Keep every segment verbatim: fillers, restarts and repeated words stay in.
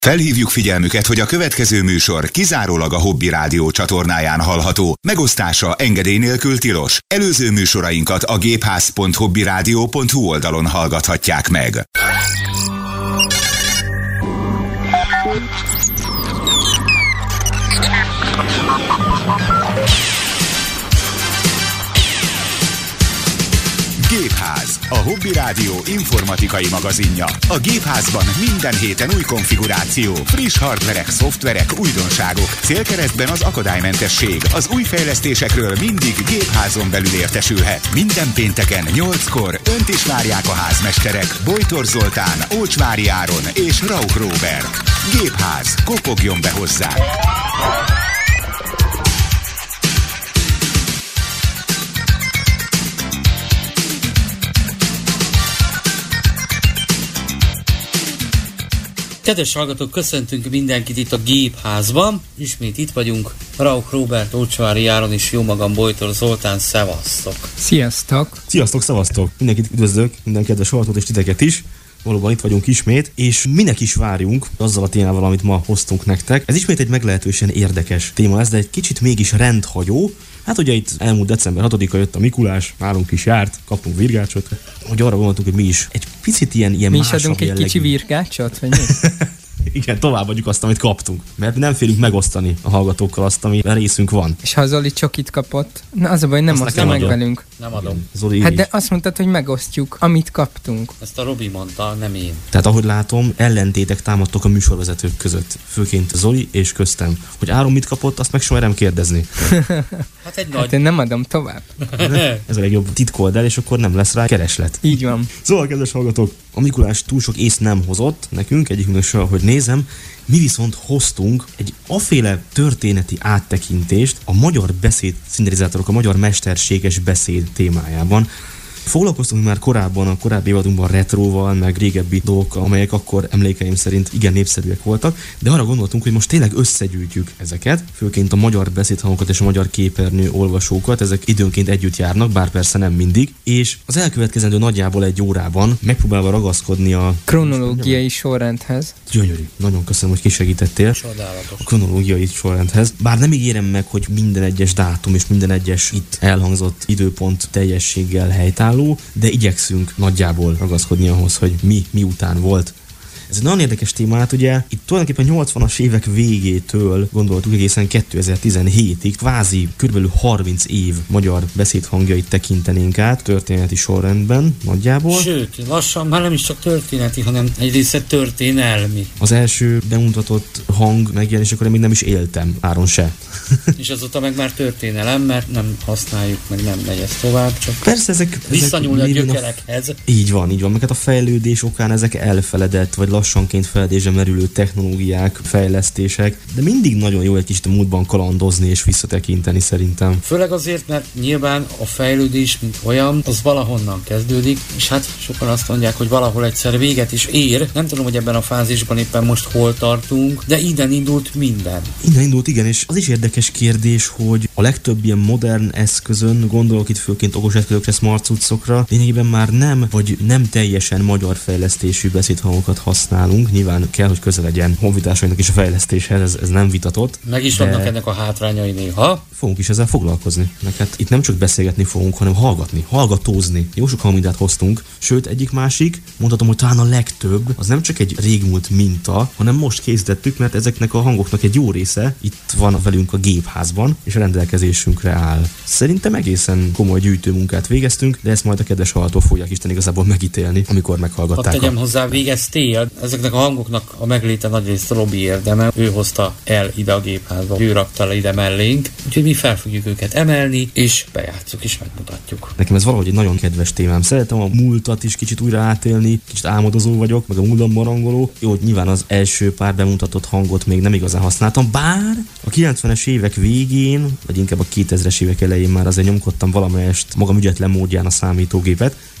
Felhívjuk figyelmüket, hogy a következő műsor kizárólag a Hobby Rádió csatornáján hallható. Megosztása engedély nélkül tilos. Előző műsorainkat a gépház pont hobbyradio pont hu oldalon hallgathatják meg. Gépház, a Hobby Rádió informatikai magazinja. A Gépházban minden héten új konfiguráció, friss hardverek, szoftverek, újdonságok. Célkeresztben az akadálymentesség. Az új fejlesztésekről mindig Gépházon belül értesülhet. Minden pénteken nyolckor önt is várják a házmesterek Bojtor Zoltán, Olcsvári Áron és Rauch Róbert. Gépház, kopogjon be hozzá! Kedves hallgatók, köszöntünk mindenkit itt a Gépházban. Ismét itt vagyunk, Rauch Róbert, Olcsvári Áron és jó magam Bojtor Zoltán, szevasztok! Sziasztok! Sziasztok, szevasztok! Mindenkit üdvözlök, minden kedves hallgatót és titeket is. Valóban itt vagyunk ismét, és minek is várjunk azzal a témával, amit ma hoztunk nektek. Ez ismét egy meglehetősen érdekes téma lesz, de egy kicsit mégis rendhagyó. Hát ugye itt elmúlt december hatodika jött a Mikulás, nálunk is járt, kaptunk virgácsot, hogy arra gondoltunk, hogy mi is egy picit ilyen, ilyen mi másabb is adunk egy jellegű. Kicsi virgácsot, vagy mi? Igen, továbbadjuk azt, amit kaptunk. Mert nem félünk megosztani a hallgatókkal azt, ami részünk van. És ha Zoli csokit kapott, na az a baj, nem osztja meg velünk. Nem adom. Zoli Hát is. de azt mondtad, hogy megosztjuk, amit kaptunk. Ezt a Robi mondta, nem én. Tehát ahogy látom, ellentétek támadtok a műsorvezetők között. Főként Zoli és köztem. Hogy Áron mit kapott, azt meg soha nem kérdezni. Hát egy Hát nagy... én nem adom tovább. Ez a legjobb, titkold el, és akkor nem lesz rá kereslet. Így van. Szóval, kedves hallgatók, a Mikulás túl sok ész nem hozott nekünk, egyikünknek se, hogy nézem, mi viszont hoztunk egy aféle történeti áttekintést a magyar beszéd szintetizátorok, a magyar mesterséges beszéd témájában. Foglalkoztunk már korábban, a korábbi évadunkban retróval, meg régebbi dolgokkal, amelyek akkor emlékeim szerint igen népszerűek voltak, de arra gondoltunk, hogy most tényleg összegyűjtjük ezeket, főként a magyar beszédhangokat és a magyar képernyő olvasókat, ezek időnként együtt járnak, bár persze nem mindig, és az elkövetkezendő nagyjából egy órában megpróbálva ragaszkodni a Kronológiai sorrendhez. Gyönyörű, nagyon köszönöm, hogy kisegítettél. Csodálatos. A kronológiai sorrendhez. Bár nem ígérem meg, hogy minden egyes dátum és minden egyes itt elhangzott időpont teljességgel helytálló, de igyekszünk nagyjából ragaszkodni ahhoz, hogy mi miután volt. Ez egy nagyon érdekes téma, hát ugye itt tulajdonképpen nyolcvanas évek végétől gondoltuk egészen kétezer-tizenhétig, kvázi kb. harminc év magyar beszédhangjait tekintenénk át történeti sorrendben nagyjából. Sőt, lassan már nem is csak történeti, hanem egy része történelmi. Az első bemutatott hang megjelenésekor én még nem is éltem, Áron se. És azóta meg már történelem, mert nem használjuk, meg nem megy ez tovább, csak Persze ezek... visszanyúlni a ezek gyökerekhez. A... Így van, így van. Mert a fejlődés okán ezek elfeledett, vagy lassanként feledésre merülő technológiák, fejlesztések, de mindig nagyon jó egy kicsit a múltban kalandozni és visszatekinteni szerintem. Főleg azért, mert nyilván a fejlődés, mint olyan, az valahonnan kezdődik, és hát sokan azt mondják, hogy valahol egyszer véget is ér. Nem tudom, hogy ebben a fázisban éppen most hol tartunk, de innen indult minden. Innen indult, igen, és az is érdekes kérdés, hogy a legtöbb ilyen modern eszközön, gondolok itt főként okos eszközökre, smart cuccokra, lényegében már nem, vagy nem teljesen magyar fejlesztésű beszédhangokat használunk. Nyilván kell, hogy közel legyen honfitársainak is a fejlesztéshez, ez, ez nem vitatott. Meg is de vannak ennek a hátrányai néha. Fogunk is ezzel foglalkozni. Meg hát itt nem csak beszélgetni fogunk, hanem hallgatni, hallgatózni. Jó sok hangmintát hoztunk, sőt egyik másik, mondhatom, hogy talán a legtöbb, az nem csak egy régmúlt minta, hanem most készítettük, mert ezeknek a hangoknak egy jó része itt van velünk a Gépházban, és a rendelkezésünkre áll. Szerintem egészen komoly gyűjtőmunkát végeztünk, de ezt majd a kedves hallgatók fogják Isten igazából megítélni, amikor meghallgatták. Hadd tegyem a... hozzá, végeztél. Ezeknek a hangoknak a megléte nagyrészt Robi érdeme. Ő hozta el ide a Gépházba, ő rakta le ide mellénk, úgyhogy mi fel fogjuk őket emelni, és bejátszuk és megmutatjuk. Nekem ez valahogy egy nagyon kedves témám. Szeretem a múltat is kicsit újra átélni, kicsit álmodozó vagyok, meg a múltban marangoló. Jó, nyilván az első pár bemutatott hangot még nem igazán használtam, bár a kilencvenes évek végén, vagy inkább a kétezres évek elején már azért nyomkodtam valamelyest magam ügyetlen módján a számítógépet,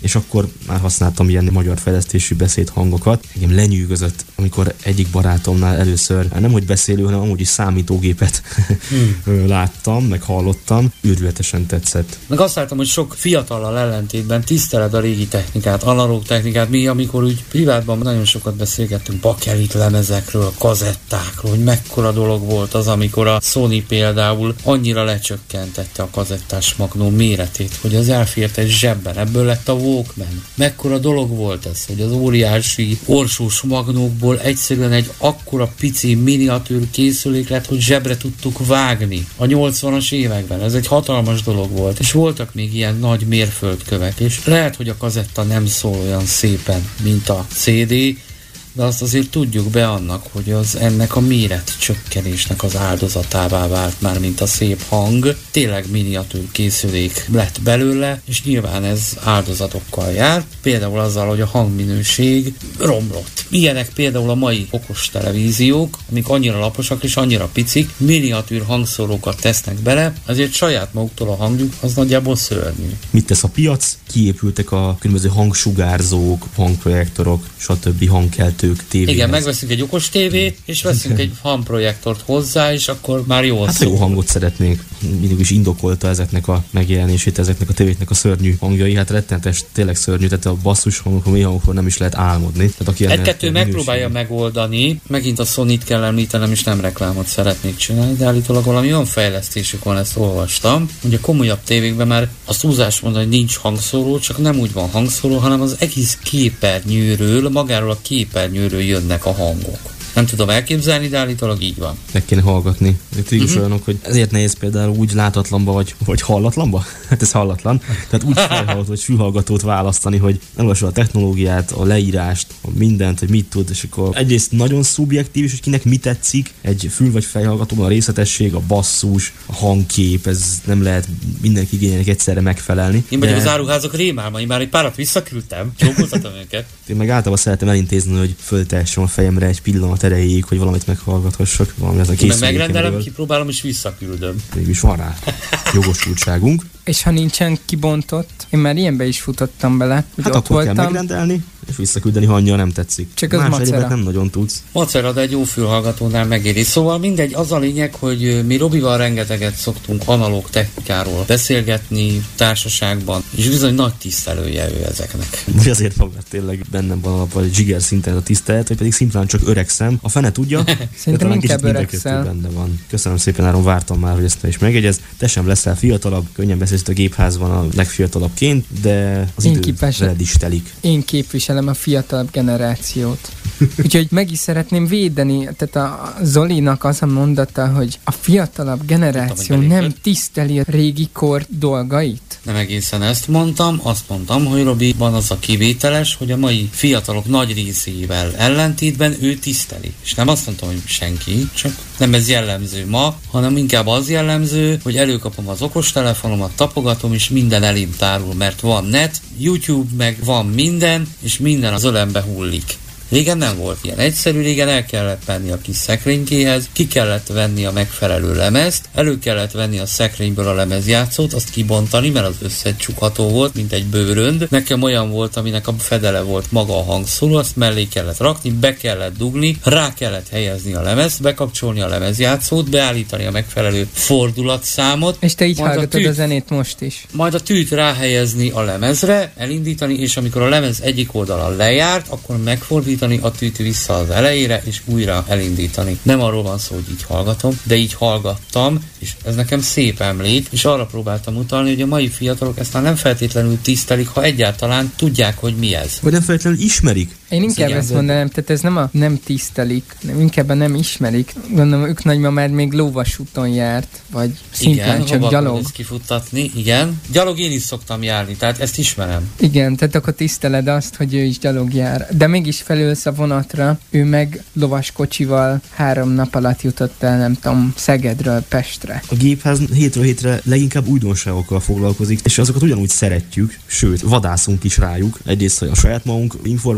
és akkor már használtam ilyen magyar fejlesztésű beszédhangokat. Engem lenyűgözött, amikor egyik barátomnál először nem hogy beszélő, hanem amúgy is számítógépet hmm. láttam, meg hallottam. Őrületesen tetszett. Meg azt láttam, hogy sok fiatallal ellentétben tiszteled a régi technikát, analóg technikát. Mi, amikor úgy privátban nagyon sokat beszélgettünk bakelit lemezekről, kazettákról, hogy mekkora dolog volt az, amikor a Sony például annyira lecsökkentette a kazettás magnó méretét, hogy az elfért egy zsebben. Ebből lett a Walkman. Mekkora dolog volt ez, hogy az óriási orsós magnókból egyszerűen egy akkora pici miniatűr készülék lett, hogy zsebre tudtuk vágni a nyolcvanas években. Ez egy hatalmas dolog volt, és voltak még ilyen nagy mérföldkövek, és lehet, hogy a kazetta nem szól olyan szépen, mint a cé dé, de azt azért tudjuk be annak, hogy az ennek a méret csökkenésnek az áldozatává vált már, mint a szép hang. Tényleg miniatűr készülék lett belőle, és nyilván ez áldozatokkal jár. Például azzal, hogy a hangminőség romlott. Ilyenek például a mai okos televíziók, amik annyira laposak és annyira picik, miniatűr hangszórókat tesznek bele, azért saját maguktól a hangjuk az nagyjából szörnyű. Mit tesz a piac? Kiépültek a különböző hangsugárzók, hangprojektorok, stb. Hangkeltők, tévéhez. Igen, megveszünk egy okos tévét, és veszünk egy hangprojektort hozzá, és akkor már jól hát szól. jó hangot szeretnénk. Mindig is indokolta ezeknek a megjelenését, ezeknek a tévéknek a szörnyű hangjai. Hát rettenetes, tényleg szörnyű, tehát a basszus hangokról, mély hangokról nem is lehet álmodni. Egy-kettő megpróbálja megoldani, megint a Sony-t kell említenem, és nem reklámot szeretnék csinálni, de állítólag valami olyan fejlesztésük van, ezt olvastam, hogy a komolyabb tévékben már a túlzás mondani, hogy nincs hangszóró, csak nem úgy van hangszóró, hanem az egész képernyőről, magáról a képernyőről jönnek a hangok. Nem tudom elképzelni, de állítólag így van. Meg kéne hallgatni. Itt uh-huh. olyanok, hogy ezért nehéz például úgy látatlanba, vagy, vagy hallatlanba? Hát ez hallatlan. Tehát úgy fejhallgató, vagy fülhallgatót választani, hogy elolvasol a technológiát, a leírást, a mindent, hogy mit tud, és akkor egyrészt nagyon szubjektív, és hogy kinek mi tetszik, egy fül- vagy fejhallgatóban a részletesség, a basszus, a hangkép, ez nem lehet mindenki igényének egyszerre megfelelni. Én vagyok de... az áruházak rémálmai, már egy párat visszaküldtem, csókoltatom őket. Én meg általában szeretem elintézni, hogy föltessem a fejemre egy pillanat erejéig, hogy valamit meghallgathassak, valami ez a készülékemről. Megrendelem, kipróbálom és visszaküldöm. Mégis van rá jogosultságunk. És ha nincsen kibontott, én már ilyenbe is futottam bele. Hát akkor voltam. Kell megrendelni, és visszaküldeni, ha annyira nem tetszik. Csak az más macera. nem nagyon tudsz. Macera, de egy jó fülhallgatónál megéri. Szóval mindegy, az a lényeg, hogy mi Robival rengeteget szoktunk analóg technikáról beszélgetni társaságban, és bizony nagy tisztelője ő ezeknek. Vagy azért van, mert tényleg bennem van alapban egy zsiger szinten a tisztelet, vagy pedig szimplán csak öregszem. A fene tudja, szerintem inkább öregszel. Benne van. Köszönöm szépen, Áron, vártam már, hogy ezt is megegyez. Te sem leszel fiatalabb, könnyen beszélsz a gépházban a legfiatalabbként, de az én idő képes, veled is telik. Én képviselem a fiatalabb generációt. Úgyhogy meg is szeretném védeni, tehát a Zolinak az a mondata, hogy a fiatalabb generáció tudom, nem tiszteli a régi kor dolgait. Nem egészen ezt mondtam, azt mondtam, hogy Robiban az a kivételes, hogy a mai fiatalok nagy részével ellentétben ő tiszteli. És nem azt mondtam, hogy senki, csak nem ez jellemző ma, hanem inkább az jellemző, hogy előkapom az okostelefonomat, tapogatom, és minden elém tárul, mert van net, YouTube, meg van minden, és minden az ölembe hullik. Régen nem volt ilyen egyszerű, régen el kellett menni a kis szekrénykéhez, ki kellett venni a megfelelő lemezt, elő kellett venni a szekrényből a lemezjátszót, azt kibontani, mert az összecsukható volt, mint egy bőrönd. Nekem olyan volt, aminek a fedele volt maga a hangszóró, azt mellé kellett rakni, be kellett dugni, rá kellett helyezni a lemezt, bekapcsolni a lemezjátszót, beállítani a megfelelő fordulatszámot. És te így hallgatod a, tűt, a zenét most is. Majd a tűt ráhelyezni a lemezre, elindítani, és amikor a lemez egyik oldala lejárt, akkor megfordítani a tűt vissza az elejére, és újra elindítani. Nem arról van szó, hogy így hallgatom, de így hallgattam, és ez nekem szép emlék, és arra próbáltam utalni, hogy a mai fiatalok ezt már nem feltétlenül tisztelik, ha egyáltalán tudják, hogy mi ez. Vagy nem feltétlenül ismerik. Én inkább ezt igen, mondanám, tehát ez nem a nem tisztelik, nem, inkább a nem ismerik. Gondolom, ők nagymamád még lóvasúton járt, vagy szimplán csak gyalog. Igen, kifuttatni, igen. Gyalog én is szoktam járni, tehát ezt ismerem. Igen, tehát akkor tiszteled azt, hogy ő is gyalog jár. De mégis felülsz a vonatra, ő meg lovas kocsival három nap alatt jutott el, nem tudom, Szegedről Pestre. A gépház hétről hétre leginkább újdonságokkal foglalkozik, és azokat ugyanúgy szeretjük, sőt, vadászunk is rájuk. Egyrészt, hogy a saját magunk informálására,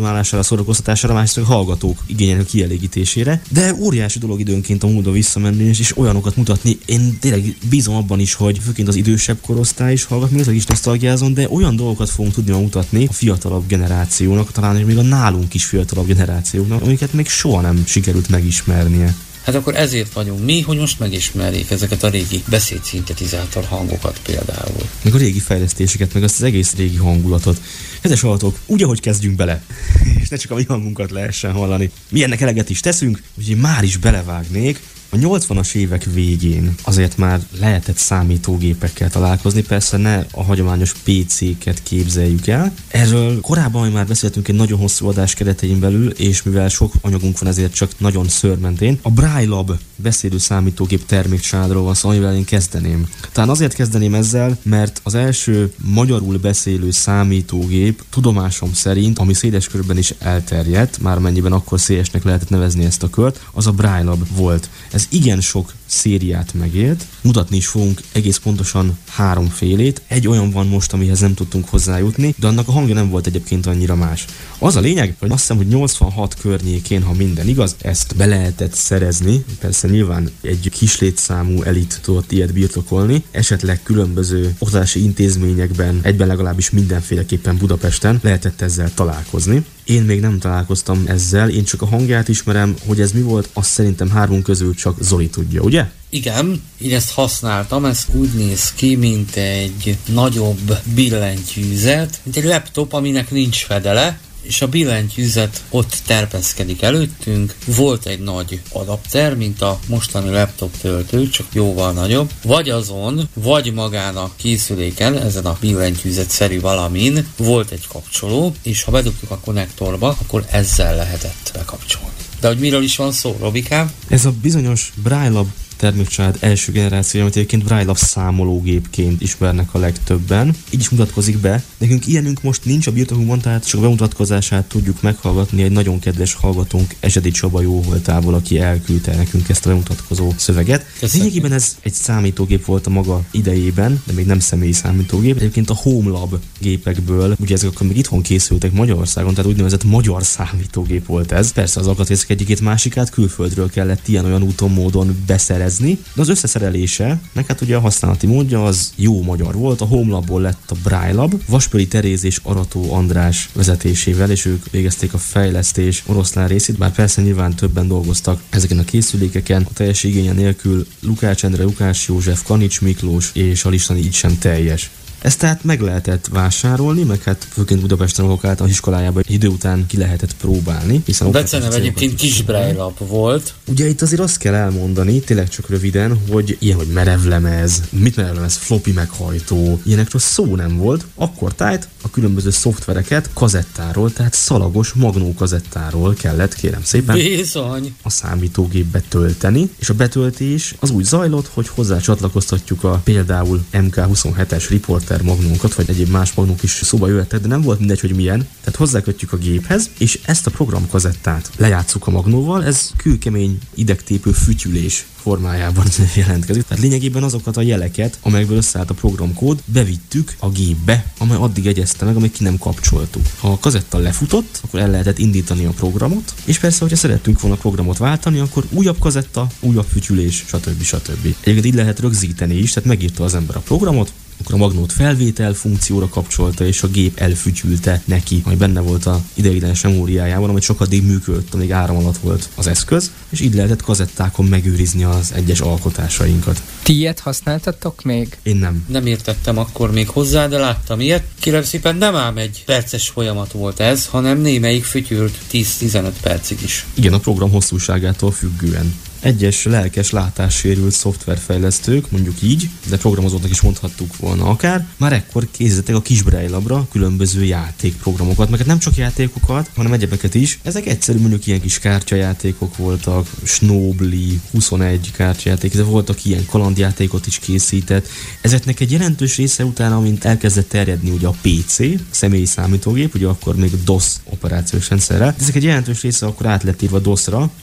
a szórakoztatására, másrészt a hallgatók igényének kielégítésére, de óriási dolog időnként a múltba visszamenni és, és olyanokat mutatni. Én tényleg bízom abban is, hogy főként az idősebb korosztály is hallgat, még azok is nosztalgiázon, de olyan dolgokat fogunk tudni mutatni a fiatalabb generációnak, talán még a nálunk is fiatalabb generációknak, amiket még soha nem sikerült megismernie. Hát akkor ezért vagyunk mi, hogy most megismerjék ezeket a régi beszédszintetizátor hangokat például. Meg a régi fejlesztéseket, meg azt az egész régi hangulatot. Kedves hallgatók, úgy, ahogy kezdjünk bele, és ne csak a mi hangunkat lehessen hallani. Mi ennek eleget is teszünk, úgyhogy már is belevágnék. A nyolcvanas évek végén azért már lehetett számítógépekkel találkozni, persze ne a hagyományos pé céket képzeljük el. Erről korábban már beszéltünk egy nagyon hosszú adás keretein belül, és mivel sok anyagunk van, ezért csak nagyon szőrmentén. A Braille Lab beszélő számítógép termékcsaládról van szó, amivel én kezdeném. Talán azért kezdeném ezzel, mert az első magyarul beszélő számítógép tudomásom szerint, ami széles körben is elterjedt, már mennyiben akkor szélesnek lehetett nevezni ezt a kört, az a Braille Lab volt. Ez igen sok szériát megélt, mutatni is fogunk egész pontosan háromfélét. Egy olyan van most, amihez nem tudtunk hozzájutni, de annak a hangja nem volt egyébként annyira más. Az a lényeg, hogy azt hiszem, hogy nyolcvanhat környékén, ha minden igaz, ezt be lehetett szerezni. Persze nyilván egy kis létszámú elit tudott ilyet birtokolni, esetleg különböző oktatási intézményekben, egyben legalábbis mindenféleképpen Budapesten lehetett ezzel találkozni. Én még nem találkoztam ezzel, én csak a hangját ismerem, hogy ez mi volt, azt szerintem hármunk közül csak Zoli tudja, ugye? Igen, én ezt használtam, ez úgy néz ki, mint egy nagyobb billentyűzet, mint egy laptop, aminek nincs fedele, és a billentyűzet ott terpeszkedik előttünk. Volt egy nagy adapter, mint a mostani laptop töltő, csak jóval nagyobb. Vagy azon, vagy magán a készüléken, ezen a billentyűzet-szerű valamin volt egy kapcsoló, és ha bedugtuk a konnektorba, akkor ezzel lehetett bekapcsolni. De hogy miről is van szó, Robikám? Ez a bizonyos Braille Lab termékcsalád első generációja, amit egyébként Braille Lab számológépként ismernek a legtöbben. Így is mutatkozik be. Nekünk ilyenünk most nincs a birtokunkban, tehát csak a bemutatkozását tudjuk meghallgatni egy nagyon kedves hallgatónk, Esedi Csaba Jóvoltából, aki elküldte nekünk ezt a bemutatkozó szöveget. Lényegében ez egy számítógép volt a maga idejében, de még nem személyi számítógép. Egyébként a Home Lab gépekből, ugye ezek akkor még itthon készültek Magyarországon, tehát úgynevezett magyar számítógép volt ez. Persze az alkatrészek egyikét másikát külföldről kellett ilyen-olyan úton módon beszerezni. De az összeszerelése, meg hát ugye a használati módja az jó magyar volt, a Home Labból lett a Braille Lab, Vaspöri Teréz és Arató András vezetésével, és ők végezték a fejlesztés oroszlán részét, bár persze nyilván többen dolgoztak ezeken a készülékeken, a teljes igénye nélkül Lukács Endre, Lukács József, Kanics Miklós és a lista így sem teljes. Ezt tehát meg lehetett vásárolni, meg hát főként Budapesten, ahol általános iskolájában egy idő után ki lehetett próbálni. Hiszen a becenev egyébként kis Braille Lab volt. Ugye itt azért azt kell elmondani, tényleg csak röviden, hogy ilyen, hogy merevlemez, mit merevlemez, floppy meghajtó, ilyenekről szó nem volt. Akkor tájt a különböző szoftvereket kazettáról, tehát szalagos magnó kazettáról kellett, kérem szépen, Bizony. a számítógépbe tölteni, és a betöltés az úgy zajlott, hogy hozzá csatlakoztatjuk a például em ká huszonhetes Reporter magnókat, vagy egyéb más magnók is szóba jöhettek, de nem volt mindegy, hogy milyen. Tehát hozzákötjük a géphez, és ezt a programkazettát lejátszuk a magnóval, ez kőkemény idegtépő fütyülés formájában jelentkezik. Tehát lényegében azokat a jeleket, amelyekből összeállt a programkód, bevittük a gépbe, amely addig egyezte meg, amíg ki nem kapcsoltuk. Ha a kazetta lefutott, akkor el lehetett indítani a programot, és persze, hogyha szerettünk volna a programot váltani, akkor újabb kazetta, újabb fütyülés, stb. stb. Egyébként így lehet rögzíteni is, tehát megírta az ember a programot, akkor a magnót felvétel funkcióra kapcsolta, és a gép elfütyülte neki, ami benne volt a ideiglenes memóriájában, amit sokadig működött, amíg áram alatt volt az eszköz, és így lehetett kazettákon megőrizni az egyes alkotásainkat. Ti ilyet használtatok még? Én nem. Nem értettem akkor még hozzá, de láttam ilyet. Kérem szépen, nem ám egy perces folyamat volt ez, hanem némelyik fütyült tíz-tizenöt percig is. Igen, a program hosszúságától függően. Egyes lelkes látássérült szoftverfejlesztők, mondjuk így, de programozóknak is mondhattuk volna akár, már ekkor készítettek a kis Braille Labra különböző játékprogramokat, meg nem csak játékokat, hanem egyebeket is. Ezek egyszerű, mondjuk ilyen kis kártyajátékok voltak, Snobli, huszonegy kártyajáték, de voltak ilyen kalandjátékot is készített. Ezeknek egy jelentős része után, amint elkezdett terjedni ugye a pé cé, személyi számítógép, ugye akkor még DOS operációs rendszerrel, ezek egy jelentős része akkor át lett írva dosra,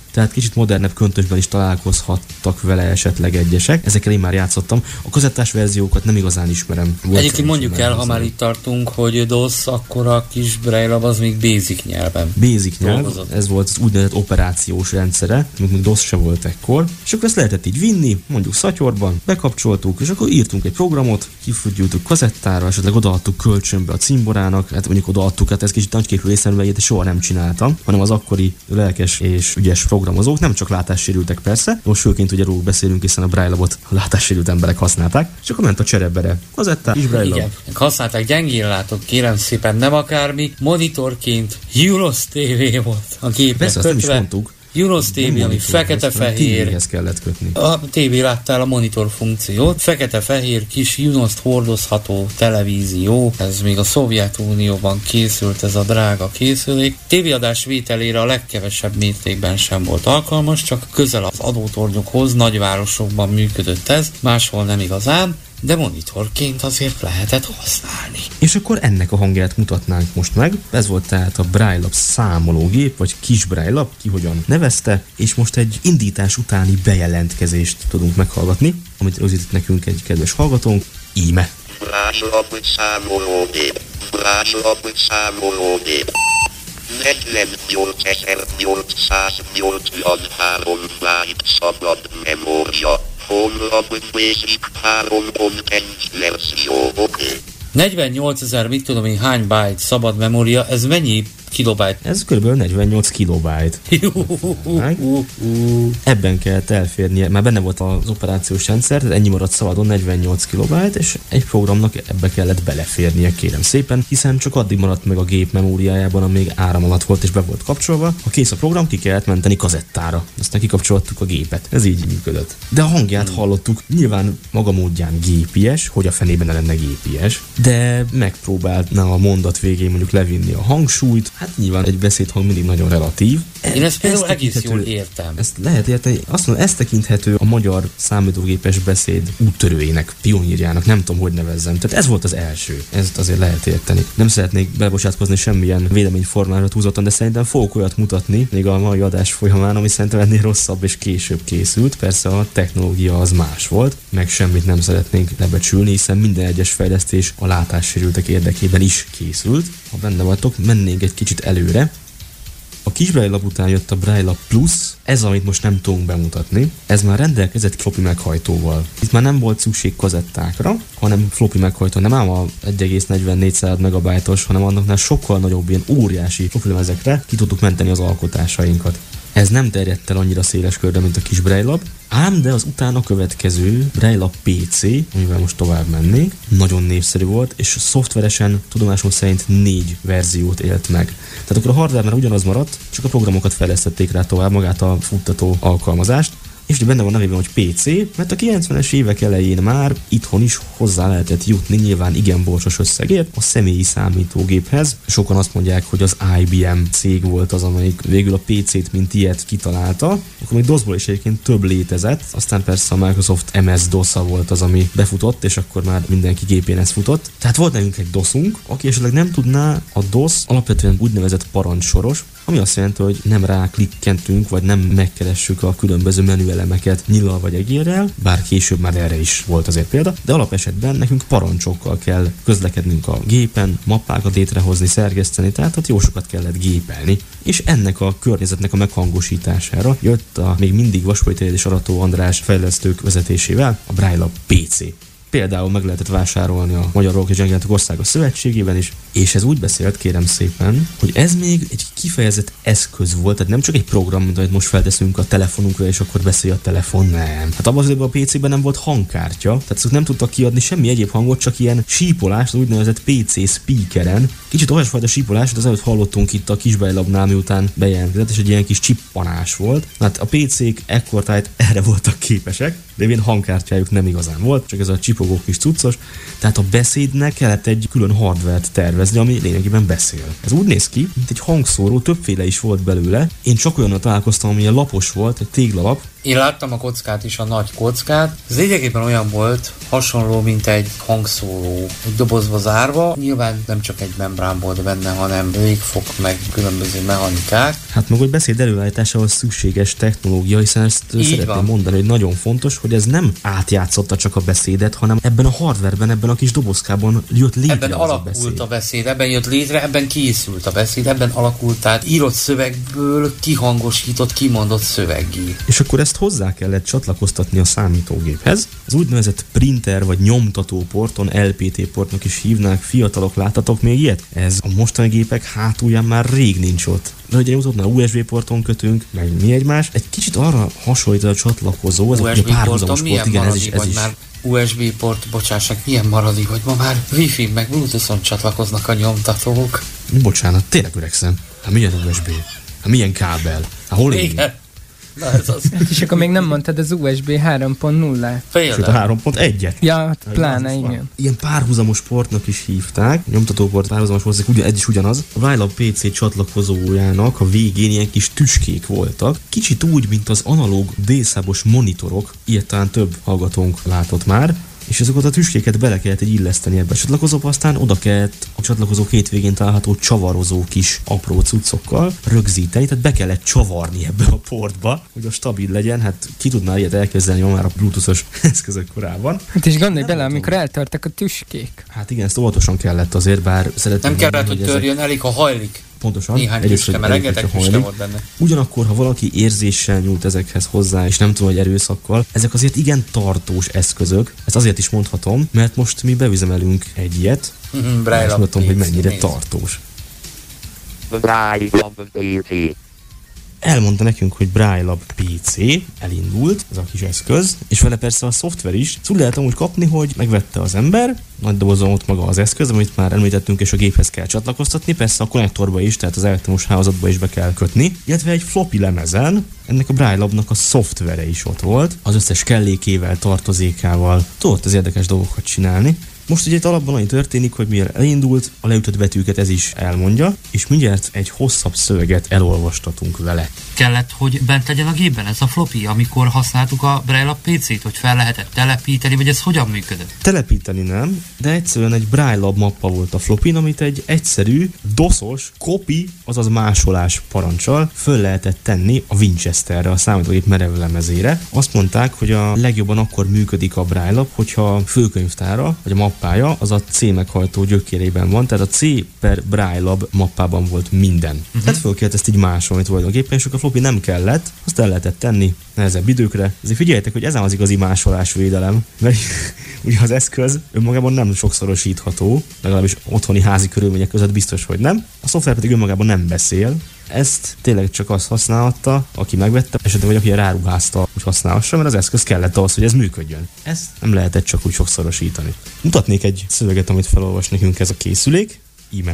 tehát kicsit modernebb köntösben is találkozhattak vele esetleg egyesek. Ezekkel én már játszottam. A kazettás verziókat nem igazán ismerem. Volt Egyébként mondjuk el, ha már itt tartunk, hogy DOS, akkor a kis Braille az még Basic nyelven. Basic nyelv, ez volt az úgynevezett operációs rendszere, még, még DOS se volt ekkor, és akkor ezt lehetett így vinni, mondjuk szatyorban, bekapcsoltuk, és akkor írtunk egy programot, kifutjuk kazettára, esetleg odaadtuk kölcsönbe a cimborának, hát mondjuk odaadtuk, hát ez kicsit nagyképű részemben ilyet soha nem csináltam, hanem az akkori lelkes és ügyes programozók, nem csak látássérültek persze, most főként ugye róluk beszélünk, hiszen a Braille labot a látássérült emberek használták, és akkor ment a cserebere. Kazettá, kis Braille lab. Igen, használták, gyengén látok, kérem szépen, nem akármi, monitorként Junos té vé volt a gépnek persze, azt nem is mondtuk. Junos té vé, ami fekete-fehér. tévéhez kellett kötni. A tévé láttál a monitor funkciót. Fekete-fehér kis Junost hordozható televízió. Ez még a Szovjetunióban készült, ez a drága készülék. Tévéadás vételére a legkevesebb mértékben sem volt alkalmas, csak közel az adótornyokhoz, nagyvárosokban működött ez, máshol nem igazán, de monitorként azért lehetett használni. És akkor ennek a hangját mutatnánk most meg. Ez volt tehát a Braille lab számológép, vagy kis Braille lab, ki hogyan nevezte, és most egy indítás utáni bejelentkezést tudunk meghallgatni, amit rögzített nekünk egy kedves hallgatónk, íme. Braille lab számológép, Braille lab számológép. negyvennyolcezer-nyolcszáznyolcvanhárom byte szabad memória. Honlap Basic három pont egy verzió, oké. negyvennyolcezer, mit tudom én, hány byte szabad memória, ez mennyi kilobájt? Ez kb. negyvennyolc kilobájt. Ebben kellett elférnie, már benne volt az operációs rendszer, tehát ennyi maradt szabadon, negyvennyolc kilobájt, és egy programnak ebbe kellett beleférnie, kérem szépen, hiszen csak addig maradt meg a gép memóriájában, amíg áram alatt volt és be volt kapcsolva. Ha kész a program, ki kellett menteni kazettára. Aztán kikapcsoltuk a gépet. Ez így működött. De a hangját hmm. hallottuk, nyilván maga módján gépies, hogy a fenében ne lenne gépies, de megpróbálna a mondat végén mondjuk levinni a hangsúlyt. Hát nyilván egy beszédhang mindig nagyon relatív. Én ezt például egész jól értem. Ezt lehet érteni. Azt mondom, ez tekinthető a magyar számítógépes beszéd úttörőjének, pionírjának, nem tudom, hogy nevezzem. Tehát ez volt az első. Ezt azért lehet érteni. Nem szeretnék belebocsátkozni semmilyen véleményformára túlzottan, de szerintem fogok olyat mutatni, még a mai adás folyamán, ami szerintem ennél rosszabb és később készült. Persze a technológia az más volt, meg semmit nem szeretnénk lebecsülni, hiszen minden egyes fejlesztés a látássérültek érdekében is készült. Ha benne vagytok, mennénk egy kicsit előre. A kis Braille lab után jött a Braille lab Plus, ez, amit most nem tudunk bemutatni, ez már rendelkezett floppy meghajtóval. Itt már nem volt szükség kazettákra, hanem floppy meghajtó, nem ám a egy egész negyvennégy megabájtos, hanem annaknál sokkal nagyobb, ilyen óriási floppy lemezekre ki tudtuk menteni az alkotásainkat. Ez nem terjedt el annyira széles körre, mint a kis Braille lab, ám de az utána következő Braille lab pé cé, amivel most tovább mennénk, nagyon népszerű volt, és szoftveresen tudomásom szerint négy verziót élt meg. Tehát akkor a hardware már ugyanaz maradt, csak a programokat fejlesztették rá tovább, magát a futtató alkalmazást, és benne van nevében, hogy pé cé, mert a kilencvenes évek elején már itthon is hozzá lehetett jutni, nyilván igen borsos összegért, a személyi számítógéphez. Sokan azt mondják, hogy az i bé em cég volt az, amelyik végül a pé cét mint ilyet kitalálta. Akkor még DOS-ból is egyébként több létezett, aztán persze a Microsoft em es DOS-a volt az, ami befutott, és akkor már mindenki gépén ez futott. Tehát volt nekünk egy DOS-unk, aki esetleg nem tudná, a DOS alapvetően úgynevezett parancssoros, ami azt jelenti, hogy nem ráklikkentünk, vagy nem megkeressük a különböző menüelemeket nyillal vagy egérrel, bár később már erre is volt azért példa, de alapesetben nekünk parancsokkal kell közlekednünk a gépen, mappákat létrehozni, szerkeszteni, tehát ott jó sokat kellett gépelni. És ennek a környezetnek a meghangosítására jött a még mindig Vasfolytér és Arató András fejlesztők vezetésével a Braille lab pé cé. Például meg lehetett vásárolni a Magyar Rolk és Zsengeletek Országos Szövetségében is, és ez úgy beszélt, kérem szépen, hogy ez még egy kifejezett eszköz volt, tehát nem csak egy program, mint amit most felteszünk a telefonunkra, és akkor beszél a telefon, nem. Hát abban az időben a pé cében nem volt hangkártya, tehát azok nem tudtak kiadni semmi egyéb hangot, csak ilyen sípolást, az úgynevezett pé cé speakeren. Kicsit olyasfajta sípolást, az előtt hallottunk itt a kis Braille labnál, miután bejelentkezett, és egy ilyen kis csippanás volt. Hát a pé cék ekkortájt erre voltak képesek, de ilyen hangkártyájuk nem igazán volt, csak ez a csipogó kis cuccos. Tehát a beszédnek kellett egy külön hardvert tervezni, ami lényegében beszél. Ez úgy néz ki, mint egy hangszóró, többféle is volt belőle. Én csak olyannal találkoztam, ami ilyen lapos volt, egy téglalap, Én láttam a kockát is, a nagy kockát. Ez lényegében olyan volt, hasonló, mint egy hangszóró, egy dobozba zárva. Nyilván nem csak egy membrán volt benne, hanem légfog, meg különböző mechanikák. Hát meg hogy beszéd előállításához szükséges technológia, hiszen ezt így szeretném van. mondani, hogy nagyon fontos, hogy ez nem átjátszotta csak a beszédet, hanem ebben a hardwareben, ebben a kis dobozkában jött létre. Ebben az alakult a beszéd. a beszéd, ebben jött létre, ebben készült a beszéd, ebben alakult át írott szövegből kihangosított, kimondott szöveggé. És akkor ezt hozzá kellett csatlakoztatni a számítógéphez. Az úgynevezett printer vagy nyomtató porton, el pé té portnak is hívnák, fiatalok, láttatok még ilyet? Ez a mostani gépek hátulján már rég nincs ott. De ugye utóbbnál u es bé porton kötünk, meg mi egymás. Egy kicsit arra hasonlít a csatlakozó, ez a párhuzamos port, igen, ez is, ez is. Már u es bé port, bocsássak, milyen maradék, hogy ma már Wi-Fi meg Bluetooth-on csatlakoznak a nyomtatók. Bocsánat, tényleg öregszem. Hát milyen u es bé? Hát milyen kábel? Hát hol én? Na ez az. És akkor még nem mondtad az u es bé három pont nulla. Sőt, a három pont egyet. Ja, pláne, igen. Ilyen párhuzamos portnak is hívták, nyomtatóport párhuzamos portnak, ugyan, ez is ugyanaz. A Braille pé cé csatlakozójának a végén ilyen kis tüskék voltak. Kicsit úgy, mint az analóg D-szávos monitorok, ilyet talán több hallgatónk látott már. És azokat a tüskéket bele kellett egy illeszteni ebbe a csatlakozóba, aztán oda kellett a csatlakozó két végén található csavarozó kis apró cuccokkal rögzíteni, tehát be kellett csavarni ebbe a portba, hogy a stabil legyen. Hát ki tudná ilyet elképzelni ma már a bluetoothos eszközök korában. Hát és gondolj bele, amikor eltörtek a tüskék. Hát igen, ezt óvatosan kellett azért, bár szeretném... Nem kellett, hogy törjön, ezek... elég, ha hajlik. Pontosan. Néhány tüske, mert rengeteg tüske volt benne. Ugyanakkor, ha valaki érzéssel nyúlt ezekhez hozzá, és nem tudom, hogy erőszakkal, ezek azért igen tartós eszközök. Ezt azért is mondhatom, mert most mi beüzemelünk egy ilyet, mm-hmm, és mondhatom, hogy mennyire tartós. Elmondta nekünk, hogy Braillab pé cé elindult, ez a kis eszköz, és vele persze a szoftver is. Ezt úgy lehet amúgy kapni, hogy megvette az ember, nagy dobozon ott maga az eszköz, amit már említettünk, és a géphez kell csatlakoztatni, persze a konnektorba is, tehát az elektromos hálózatba is be kell kötni, illetve egy floppy lemezen, ennek a Braillabnak a szoftvere is ott volt, az összes kellékével, tartozékával, tudott az érdekes dolgokat csinálni. Most ugye itt alapban annyi történik, hogy miért elindult, a leütött betűket ez is elmondja, és mindjárt egy hosszabb szöveget elolvastatunk vele. Kellett, hogy bent legyen a gépben ez a floppy, amikor használtuk a Braille pé cét, hogy fel lehetett telepíteni, vagy ez hogyan működött? Telepíteni nem, de egyszerűen egy Braille mappa volt a floppin, amit egy egyszerű, doszos, copy, azaz másolás parancsal föl lehetett tenni a Winchesterre, a számítógép merevlemezére. Azt mondták, hogy a legjobban akkor működik a Braille, hogyha a főkönyvtára, vagy a mappája, az a C meghajtó gyökérében van, tehát a C per Braillab mappában volt minden. Uh-huh. Tehát föl kellett ezt így másolni tulajdonképpen, és akkor a floppy nem kellett, azt el lehetett tenni nehezebb időkre. Ezért figyeljetek, hogy ez az igazi másolásvédelem, mert ugye az eszköz önmagában nem sokszorosítható, legalábbis otthoni házi körülmények között biztos, hogy nem. A szoftver pedig önmagában nem beszél. Ezt tényleg csak azt használhatta, aki megvette, esetleg vagy aki ráruházta, hogy használhassa, mert az eszköz kellett ahhoz, hogy ez működjön. Ezt nem lehetett csak úgy sokszorosítani. Mutatnék egy szöveget, amit felolvas nekünk ez a készülék. Íme.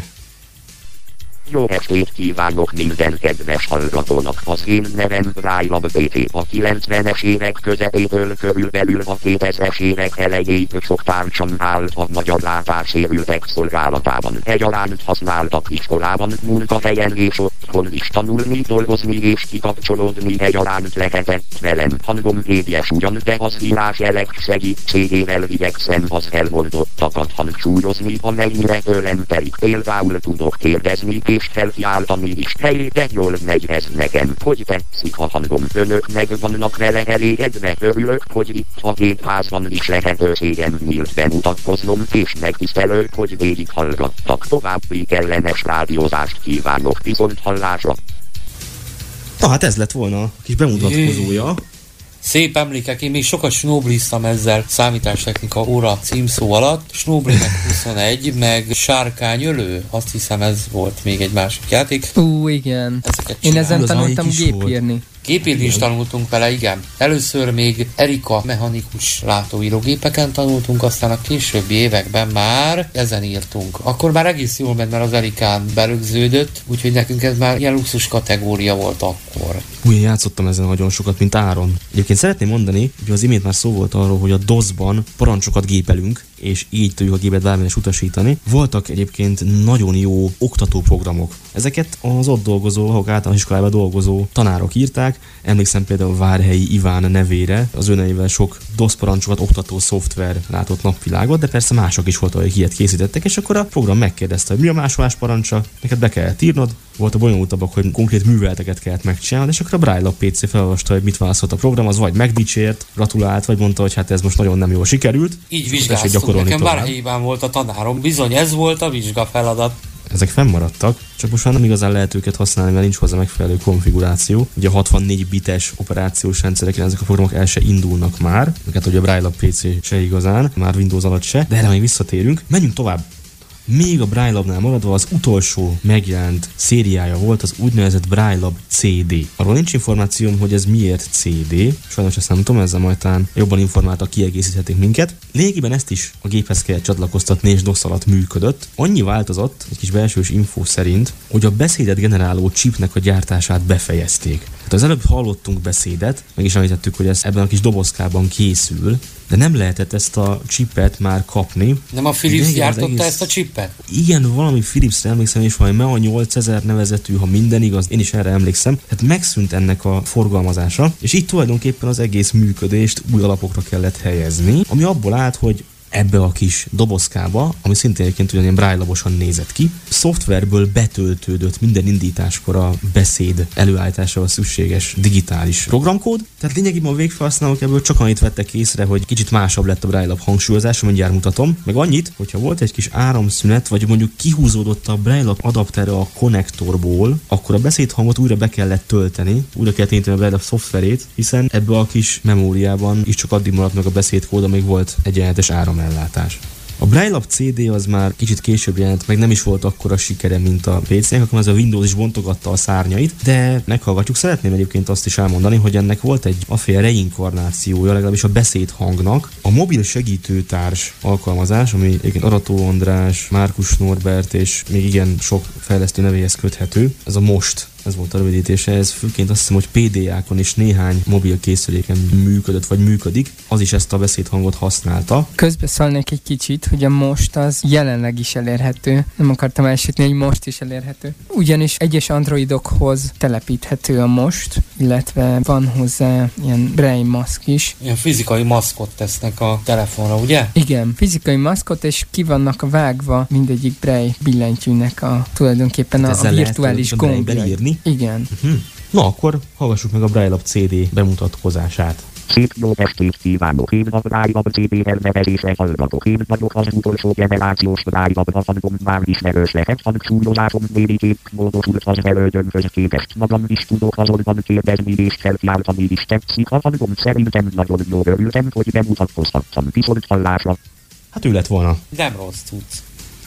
Jó estét kívánok minden kedves hallgatónak! Az én nevem Braillab pé cé. A kilencvenes évek közepétől körülbelül a kétezres évek elejéig sok társam állt a magyar látássérültek szolgálatában. Egyaránt használtak iskolában, munkahelyen és otthon is tanulni, dolgozni és kikapcsolódni egyaránt lehetett velem. Hangom védjes ugyan, de az írásjelek segítségével igyekszem az elmondottakat hangsúlyozni, amennyire tőlem telik. Például tudok kérdezni és felkiáltani is. Hely, de jól megy ez nekem. Hogy tetszik a hangom? Önök meg vannak vele elégedve? Örülök, hogy itt a gépházban is lehetőségem nyílt bemutatkoznom, és megtisztelő, hogy végighallgattak. További kellemes rádiózást kívánok, viszont hallásra. Na hát ez lett volna a kis bemutatkozója. Szép emlékek, én még sokat snóbliztam ezzel számítástechnika óra címszó alatt. Snóbli meg huszonegy, meg sárkányölő, azt hiszem ez volt még egy másik játék. Ú, igen. Én ezen tanultam gépírni. Gépírni is tanultunk vele, igen. Először még Erika mechanikus látóírógépeken tanultunk, aztán a későbbi években már ezen írtunk. Akkor már egész jól ment, mert az Erikán berögződött, úgyhogy nekünk ez már ilyen luxus kategória volt akkor. Úgy, én játszottam ezen nagyon sokat, mint Áron. Egyébként szeretném mondani, hogy az imént már szó volt arról, hogy a doszban parancsokat gépelünk, és így tudjuk a gépet bármilyen is utasítani. Voltak egyébként nagyon jó oktatóprogramok. Ezeket az ott dolgozó, ahol általános iskolában dolgozó tanárok írták, használták. Emlékszem például Várhelyi Iván nevére, az ő nevével sok DOS parancsokat oktató szoftver látott napvilágot, de persze mások is voltak, akik ilyet készítettek, és akkor a program megkérdezte, hogy mi a másolás parancsa, neked be kellett írnod, volt a bonyolultabbak, hogy konkrét műveleteket kellett megcsinálni, és akkor a Braille pé cé felolvasta, hogy mit válaszolt a program, az vagy megdicsért, gratulált, vagy mondta, hogy hát ez most nagyon nem jól sikerült. Így vizsgáztunk, nekem Várhelyi Iván volt a tanárom, bizony ez volt a vizsgafeladat. Ezek fennmaradtak, csak most már nem igazán lehet őket használni, mert nincs hozzá megfelelő konfiguráció. Ugye a hatvannégy bites operációs rendszereken ezek a programok el se indulnak már, mert ugye a Braille pé cé se igazán, már Windows alatt se, de erre még visszatérünk. Menjünk tovább. Még a Braille-nál maradva az utolsó megjelent szériája volt az úgynevezett Braille cé dé. Arról nincs információm, hogy ez miért cé dé, sajnos ezt nem tudom, ezzel majd talán jobban informáltak, kiegészíthetik minket. Lényegében ezt is a géphez kellett csatlakoztatni, és DOS alatt működött. Annyi változott, egy kis belsős infó szerint, hogy a beszédet generáló chipnek a gyártását befejezték. Hát az előbb hallottunk beszédet, meg is említettük, hogy ez ebben a kis dobozkában készül, de nem lehetett ezt a chipet már kapni. Nem a Philips gyártotta egész... ezt a chipet? Igen, valami Philipsre emlékszem, és valami Mea nyolcezer nevezetű, ha minden igaz, én is erre emlékszem. Tehát megszűnt ennek a forgalmazása, és így tulajdonképpen az egész működést új alapokra kellett helyezni, ami abból állt, hogy ebbe a kis dobozkába, ami szintén egyébként ugyanilyen Braille-labosan nézett ki, szoftverből betöltődött minden indításkor a beszéd előállításához szükséges digitális programkód. Tehát lényegében a végfelhasználók ebből csak annyit vettek észre, hogy kicsit másabb lett a Braille hangsúlyozása, mindjárt mutatom, meg annyit, hogyha volt egy kis áramszünet, vagy mondjuk kihúzódott a Braille adaptere a konnektorból, akkor a beszédhangot újra be kellett tölteni, újra kellett nyitni a Braille szoftverét, hiszen ebbe a kis memóriában is csak addig maradt meg a beszédkód, amíg volt egyenletes áramellátás. A Braille cé dé az már kicsit később jelent, meg nem is volt akkora sikere, mint a pé cének, akkor az a Windows is bontogatta a szárnyait, de meghallgatjuk. Szeretném egyébként azt is elmondani, hogy ennek volt egy aféle reinkarnációja, legalábbis a beszédhangnak. A mobil segítőtárs alkalmazás, ami egyébként Arató András, Márkus Norbert és még igen sok fejlesztő nevéhez köthető, ez a MOST. Ez volt a rövidítése, ez főként azt hiszem, hogy pé dé á-kon és néhány mobil készüléken működött, vagy működik, az is ezt a beszédhangot használta. Közbeszólnék egy kicsit, hogy a MOST az jelenleg is elérhető. Nem akartam elsütni, hogy most is elérhető. Ugyanis egyes androidokhoz telepíthető a MOST, illetve van hozzá ilyen Braille maszk is. Ilyen fizikai maszkot tesznek a telefonra, ugye? Igen, fizikai maszkot, és ki vannak vágva mindegyik Braille billentyűnek a tulajdonképpen a, a virtuális gombjai. Igen. Uh-huh. Na akkor hallgassuk meg a Braille cé dé bemutatkozását. Szép jó estét kívánok, én a Braille cé dé elnevezésre hallgatok. Én vagyok az utolsó generációs Braille, a hangom már ismerős lehet, hangsúlyozásom némiképp módosult az elődönhöz képest. Magam is tudok azonban kérdezni és felkiáltani is tetszik, a hangom szerintem nagyon jó, örültem, hogy bemutatkozhattam. Viszont hallásra. Hát ő lett volna. Nem rossz tudsz.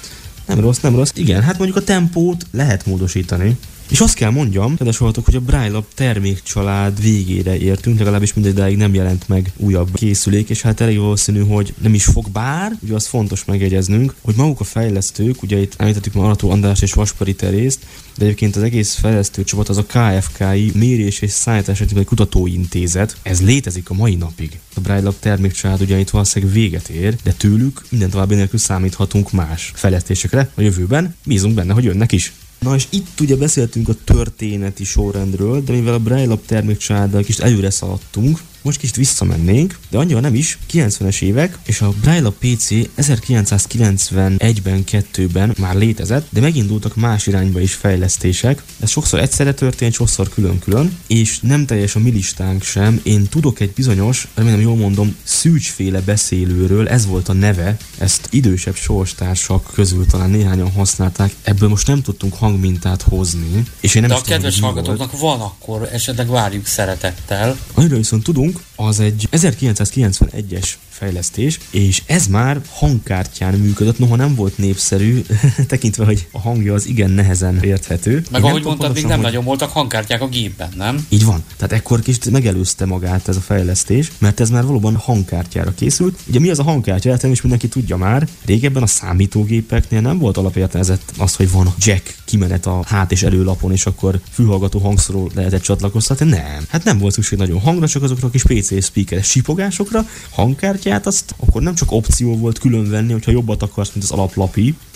Nem rossz, nem rossz. Igen, hát mondjuk a tempót lehet módosítani. És azt kell mondjam, kedves hallgatók, hogy a Braille termékcsalád végére értünk, legalábbis mindegy nem jelent meg újabb készülék, és hát elég valószínű, hogy nem is fog, bár, ugye az fontos megjegyeznünk, hogy maguk a fejlesztők, ugye itt említettük már Arató András és Vaspari Terészt, de egyébként az egész fejlesztő csapat az a ká ef ká i Mérés és Szállítás Kutatóintézet, ez létezik a mai napig. A Braille termékcsalád ugye itt valószínűleg véget ér, de tőlük minden további nélkül számíthatunk más fejlesztésekre a jövőben, bízunk benne, hogy jönnek is. Na és itt ugye beszéltünk a történeti sorrendről, de mivel a Braille termékcsaláddal kicsit előre szaladtunk, most kicsit visszamennénk, de annyira nem is, kilencvenes évek, és a Braille pé cé ezerkilencszázkilencvenegyben, kettőben már létezett, de megindultak más irányba is fejlesztések. Ez sokszor egyszerre történt, sokszor külön-külön, és nem teljes a mi listánk sem. Én tudok egy bizonyos, remélem jól mondom, Szűcs-féle beszélőről, ez volt a neve, ezt idősebb sorstársak közül talán néhányan használták, ebből most nem tudtunk hangmintát hozni. És én nem de is a kedves hallgatóknak van, akkor esetleg várjuk szeretettel. Amiről viszont tudunk, az egy ezerkilencszázkilencvenegyes fejlesztés, és ez már hangkártyán működött, noha nem volt népszerű, tekintve, hogy a hangja az igen nehezen érthető. Meg ahogy mondtad, még nem hogy... nagyon voltak hangkártyák a gépben, nem? Így van. Tehát ekkor kicsit megelőzte magát ez a fejlesztés, mert ez már valóban hangkártyára készült. Ugye mi az a hangkártya? Hát is mindenki tudja már. Régebben a számítógépeknél nem volt alapértelmezett az, hogy van a jack kimenet a hát és előlapon, és akkor fülhallgató hangszóró lehetett csatlakoztatni. Nem. Hát nem volt szükség nagyon hangra, csak azokra a kis pé cé speakeres sipogásokra, hangkártyát azt akkor nem csak opció volt külön venni, hogyha jobbat akarsz, mint az alaplapi,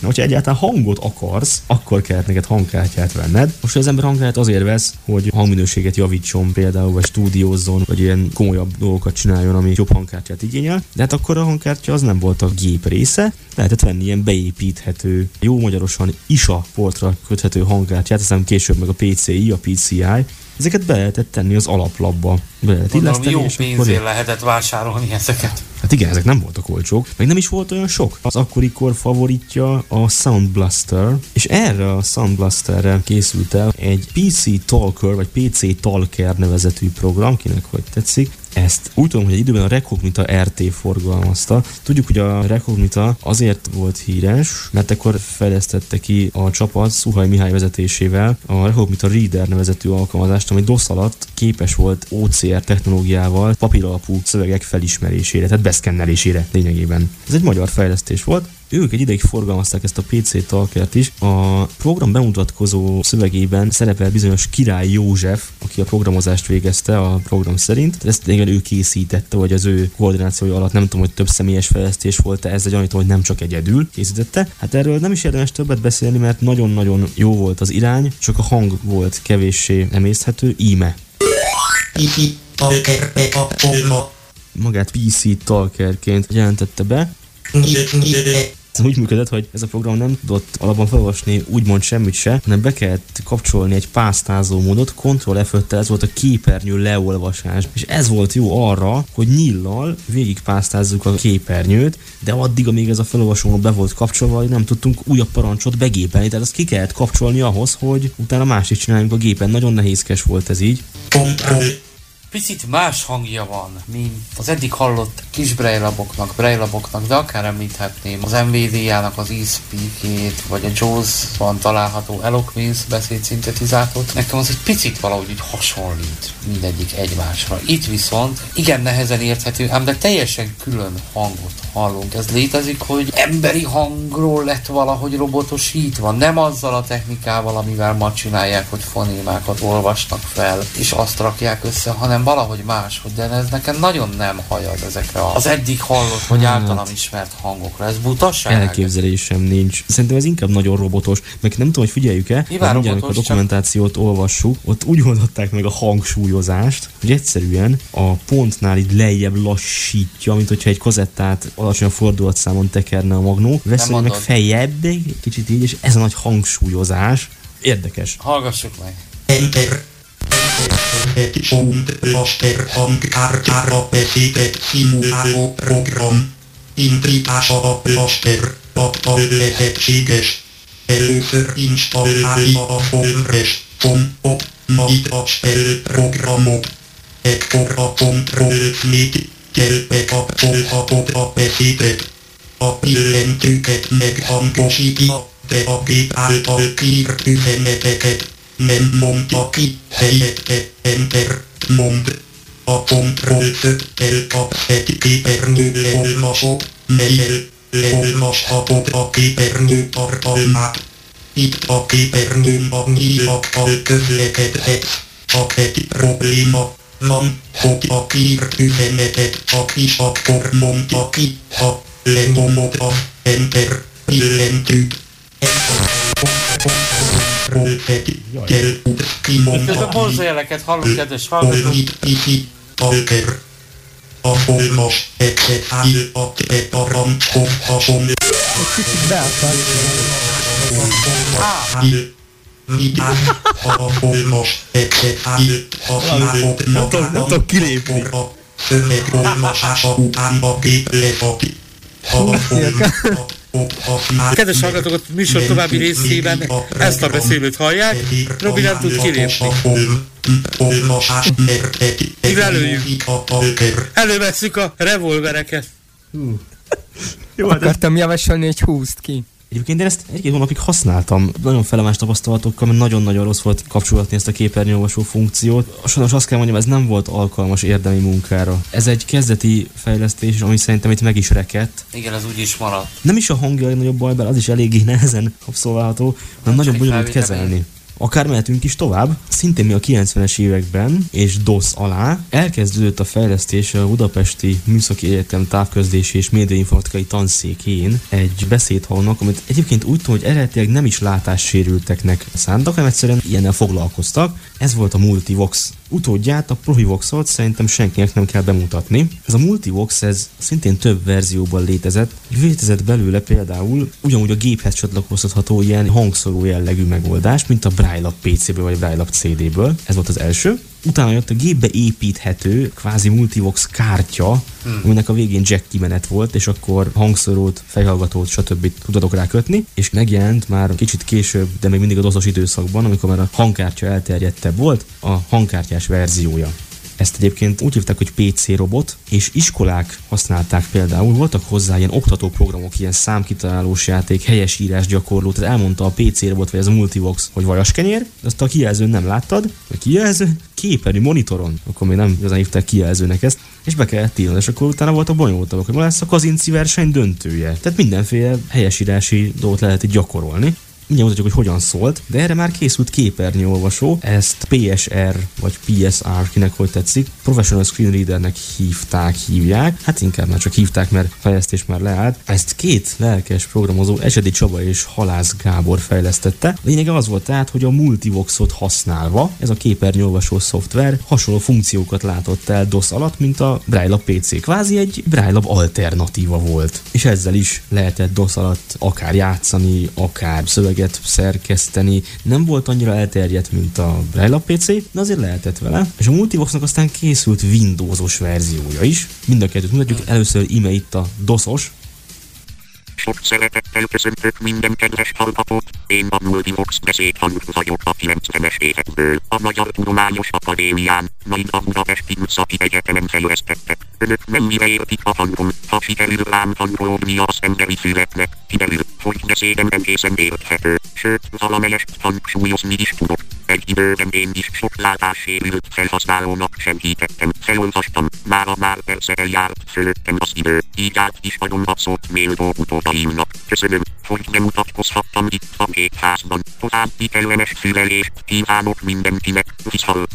Na, hogyha egyáltalán hangot akarsz, akkor kellett neked hangkártyát venned. Most az ember hangkártyát azért vesz, hogy hangminőséget javítson például, vagy stúdiózzon, vagy ilyen komolyabb dolgokat csináljon, ami jobb hangkártyát igényel. De hát akkor a hangkártya az nem volt a gép része, lehetett venni ilyen beépíthető, jó magyarosan i es á portra köthető hangkártyát, aztán később meg a pé cé i, a pé cé i. Ezeket be lehetett tenni az alaplapba. Be lehet illeszteni, jó és pénzért akkor... lehetett vásárolni ezeket. Hát igen, ezek nem voltak olcsók, meg nem is volt olyan sok. Az akkori kor favoritja a Sound Blaster, és erre a Sound Blasterre készült el egy pé cé Talker, vagy pé cé Talker nevezetű program, kinek hogy tetszik. Ezt úgy tudom, hogy egy időben a Recognita er té forgalmazta. Tudjuk, hogy a Recognita azért volt híres, mert akkor fejlesztette ki a csapat Szuhaj Mihály vezetésével a Recognita Reader nevezetű alkalmazást, ami DOS alatt képes volt o cé er technológiával papíralapú szövegek felismerésére, tehát beszkennelésére lényegében. Ez egy magyar fejlesztés volt. Ők egy ideig forgalmazták ezt a pé cé Talkert is. A program bemutatkozó szövegében szerepel bizonyos Király József, aki a programozást végezte a program szerint. Ezt igen ő készítette, vagy az ő koordinációja alatt, nem tudom, hogy több személyes fejlesztés volt-e, ez egy gyanítom, hogy nem csak egyedül készítette. Hát erről nem is érdemes többet beszélni, mert nagyon-nagyon jó volt az irány, csak a hang volt kevéssé emészthető, íme. Magát pé cé Talkerként jelentette be. Ez úgy működött, hogy ez a program nem tudott alapban felolvasni úgymond semmit se, hanem be kellett kapcsolni egy pásztázó módot, Ctrl F öttel, ez volt a képernyő leolvasás. És ez volt jó arra, hogy nyíllal végig pásztázzuk a képernyőt, de addig, amíg ez a felolvasó be volt kapcsolva, nem tudtunk újabb parancsot begépelni, tehát ezt ki kellett kapcsolni ahhoz, hogy utána másik csináljunk a gépen. Nagyon nehézkes volt ez így. Picit más hangja van, mint az eddig hallott kis brejlaboknak, brejlaboknak, de akár említhetném az em vé dé-jának az eSpeak-ét, vagy a Jaws-ban található Eloquence beszédszintetizátot. Nekem az egy picit valahogy úgy hasonlít mindegyik egymásra. Itt viszont igen nehezen érthető, ám de teljesen külön hangot hallunk. Ez létezik, hogy emberi hangról lett valahogy robotosítva, nem azzal a technikával, amivel ma csinálják, hogy fonémákat olvasnak fel, és azt rakják össze, hanem valahogy máshogy, de ez nekem nagyon nem hajad ezekre az eddig hallott, vagy általam ismert hangokra. Ez butaság? Elképzelésem nincs. Szerintem ez inkább nagyon robotos, meg nem tudom, hogy figyeljük-e, mert mindjárt, a dokumentációt csak... olvassuk, ott úgy oldották meg a hangsúlyozást, hogy egyszerűen a pontnál így lejjebb lassítja, mint hogyha egy kazettát alacsony fordulatszámon tekerne a magnó, veszi meg feljebb, kicsit így, és ez a nagy hangsúlyozás. Érdekes. Hallgassuk meg. Enter. Sound Blaster hangkártyára beszédet szimuláló program. Indítása a Blaster appal lehetséges. Először installálja a Forres pont op, majd a spell programot. Ekkor a Control-négy kell bekapcsolhatod a beszédet. A billentyűket meghangosítja, de a gép által kiírt üzeneteket nem mondja ki, helyette Enter mond. A Control-öttel kapsz egy képernyő leolvasót, melyel leolvashatod a képernyő tartalmát. Itt a képernyőn a nyílakkal közlekedhetsz, csak egy probléma van, hogy a kiírt üzenetet csak is akkor mondja ki, ha lenyomod a Enter billentyűt. Közben bonzójeleket hallunk, kedves hallgatók. Talker. A formas ecset áll a te parancshoz hasonló. Egy kicsit beakadsz. Vigyázz, ha a formas ecset állt használod magában, akkor a szövegolvasása után a gép lefati. Ha a formatot Kedves hallgatók, a műsor további részében ezt a beszélőt hallják, Robi nem tud kilépni. Lelőjük. Elővesszük a revolvereket. Jó, akartam javasolni, hogy húzd ki. Egyébként én ezt egy-két hónapig használtam, nagyon felemás tapasztalatokkal, mert nagyon-nagyon rossz volt kapcsolatni ezt a képernyőolvasó funkciót. Sajnos azt kell mondjam, ez nem volt alkalmas érdemi munkára. Ez egy kezdeti fejlesztés, ami szerintem itt meg is rekedt. Igen, ez úgy is maradt. Nem is a hangja a nagyobb baj, bár az is eléggé nehezen abszolválható, hanem nagyon bonyolult kezelni. Akár mehetünk is tovább, szintén mi a kilencvenes években és DOS alá elkezdődött a fejlesztés a Budapesti Műszaki Egyetem távközlési és médiainformatikai tanszékén egy beszédhangnak, amit egyébként úgy tudom, hogy eredetileg nem is látássérülteknek szántak, hanem egyszerűen ilyennel foglalkoztak. Ez volt a Multivox. Utódját, a Profivoxot szerintem senkinek nem kell bemutatni. Ez a Multivox, ez szintén több verzióban létezett. Létezett belőle például ugyanúgy a géphez csatlakoztatható ilyen hangszóró jellegű megoldás, mint a Braille pé céből vagy Braille cé déből. Ez volt az első. Utána jött a gépbe építhető, kvázi Multivox kártya, hmm. aminek a végén jack kimenet volt, és akkor hangszórót, fejhallgatót, stb. Tudtatok rá kötni, és megjelent már kicsit később, de még mindig a doszos időszakban, amikor már a hangkártya elterjedtebb volt, a hangkártyás verziója. Ezt egyébként úgy hívták, hogy pé cé robot, és iskolák használták például, voltak hozzá ilyen oktatóprogramok, ilyen számkitalálós játék, helyesírás gyakorló, tehát elmondta a pé cé robot vagy az a Multivox, hogy vajaskenyér, de azt a kijelzőn nem láttad, a kijelző képernyő monitoron, akkor még nem igazán hívták kijelzőnek ezt, és be kellett írni, és akkor utána voltak bonyolultabbak, hogy ma lesz a Kazinci verseny döntője. Tehát mindenféle helyesírási dolgot lehet itt gyakorolni. Mindjárt mutatjuk, hogy hogyan szólt, de erre már készült képernyőolvasó, ezt pé es er vagy pé es er, kinek hogy tetszik, Professional Screen Readernek hívták, hívják, hát inkább már csak hívták, mert fejlesztés már leállt. Ezt két lelkes programozó, Esedi Csaba és Halász Gábor fejlesztette. Lényege az volt tehát, hogy a Multivoxot használva, ez a képernyőolvasó szoftver hasonló funkciókat látott el DOS alatt, mint a Braille pé cé. Kvázi egy Braille alternatíva volt. És ezzel is lehetett DOS alatt akár játszani, akár szöveget szerkeszteni. Nem volt annyira elterjedt, mint a Braille pé cé, de azért lehetett vele. És a Multivoxnak aztán készült Windowsos verziója is. Mind a kettőt mutatjuk. Először ime itt a doszos. Sok szeretettel köszöntök minden kedves hallgatót, én a Multivox beszédhang vagyok a kilencvenes évekből. A Magyar Tudományos Akadémián, majd a Budapesti Műszaki Egyetemen fejlesztettek. Önök mennyire értik a hangom, ha sikerül rám hangolódnia az emberi füleknek, kiderül, hogy beszédem egészen érthető, sőt, valamelyest hangsúlyozni is tudok. Egy időben én is sok látássérült felhasználónak segítettem, felolvastam, mára már persze eljárt fölöttem az idő, így át is adom a szót méltó utódaimnak. Köszönöm, hogy bemutatkozhattam itt a gépházban. További kellemes fülelést kívánok mindenkinek, viszhal.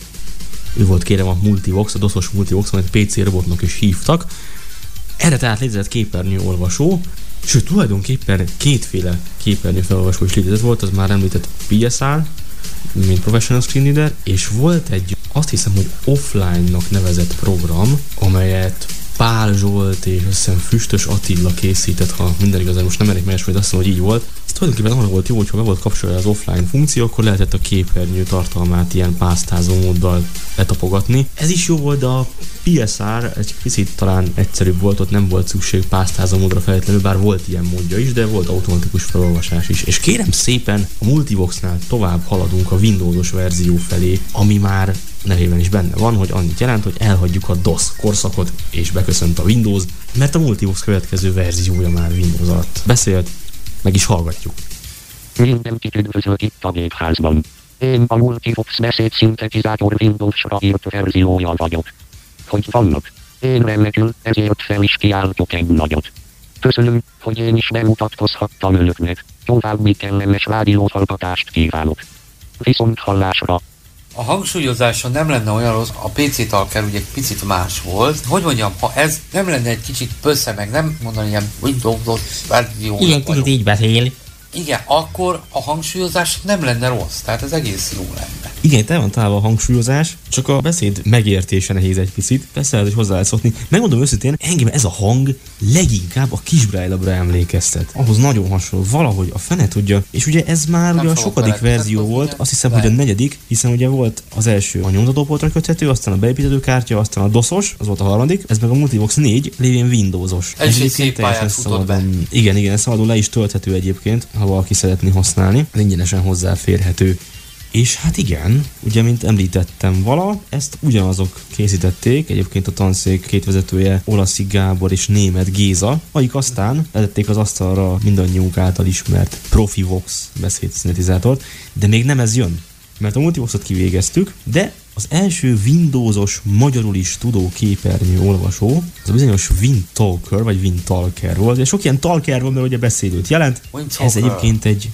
Ő volt kérem a Multivox, a doszos Multivox, amit pé cé robotnak is hívtak. Erre tehát létezett képernyőolvasó, sőt tulajdonképpen kétféle képernyőfelolvasó is létezett, volt az már említett pé es er, mint Professional Screen Reader, és volt egy, azt hiszem, hogy offline-nak nevezett program, amelyet Pál Zsolt és azt hiszem Füstös Attila készített, ha minden igazán most nem elég más, hogy azt mondom, hogy így volt. Ez tulajdonképpen arra volt jó, hogyha be volt kapcsolva az offline funkció, akkor lehetett a képernyő tartalmát ilyen pásztázó móddal letapogatni. Ez is jó volt, de a pé es er egy picit talán egyszerűbb volt, ott nem volt szükség pásztázó módra feltétlenül, bár volt ilyen módja is, de volt automatikus felolvasás is. És kérem szépen, a Multivoxnál tovább haladunk a Windowsos verzió felé, ami már nevében is benne van, hogy annyit jelent, hogy elhagyjuk a DOS korszakot, és beköszönt a Windows, mert a Multivox következő verziója már Windows alatt beszélt, meg is hallgatjuk. Mindenkit üdvözlök itt a gépházban. Én a Multivox beszédszintetizátor Windowsra írt verziója vagyok. Hogy vannak? Én remekül, ezért fel is kiáltok egy nagyot. Köszönöm, hogy én is bemutatkozhattam önöknek. További kellemes rádióhallgatást kívánok. Viszont hallásra. A hangsúlyozása nem lenne olyan rossz, a pé cé talker ugye egy picit más volt. Hogy mondjam, ha ez nem lenne egy kicsit pössze, meg nem mondani ilyen Windows verzió. Igen, kicsit így beszél. Igen, akkor a hangsúlyozás nem lenne rossz, tehát ez egész jó lenne. Igen, itt el van találva a hangsúlyozás, csak a beszéd megértése nehéz egy picit. Persze lehet, hogy hozzá lehet szokni. Megmondom őszintén, engem ez a hang leginkább a kis Braille-ra emlékeztet. Ahhoz nagyon hasonló, valahogy a fene tudja. És ugye ez már ugye a sokadik verzió volt, azt hiszem, hogy a negyedik, hiszen ugye volt az első a nyomtatóportra köthető, aztán a beépítő kártya, aztán a doszos, az volt a harmadik, ez meg a Multivox négy, lévén Windowsos. Ez egy szép pályát futott be. Igen, igen, ez szabadon le is tölthető egyébként, ha valaki szeretné használni, ingyenesen hozzáférhető. És hát igen, ugye, mint említettem vala, ezt ugyanazok készítették, egyébként a tanszék két vezetője Olaszi Gábor és Németh Géza, akik aztán letették az asztalra mindannyiunk által ismert Profivox beszédszintetizátort, de még nem ez jön, mert a Multivoxot kivégeztük, de az első Windowsos, magyarul is tudó képernyő olvasó, az a bizonyos WinTalker, vagy WinTalker volt, és sok ilyen talker van, mert ugye beszélőt jelent. Ez egyébként egy cseh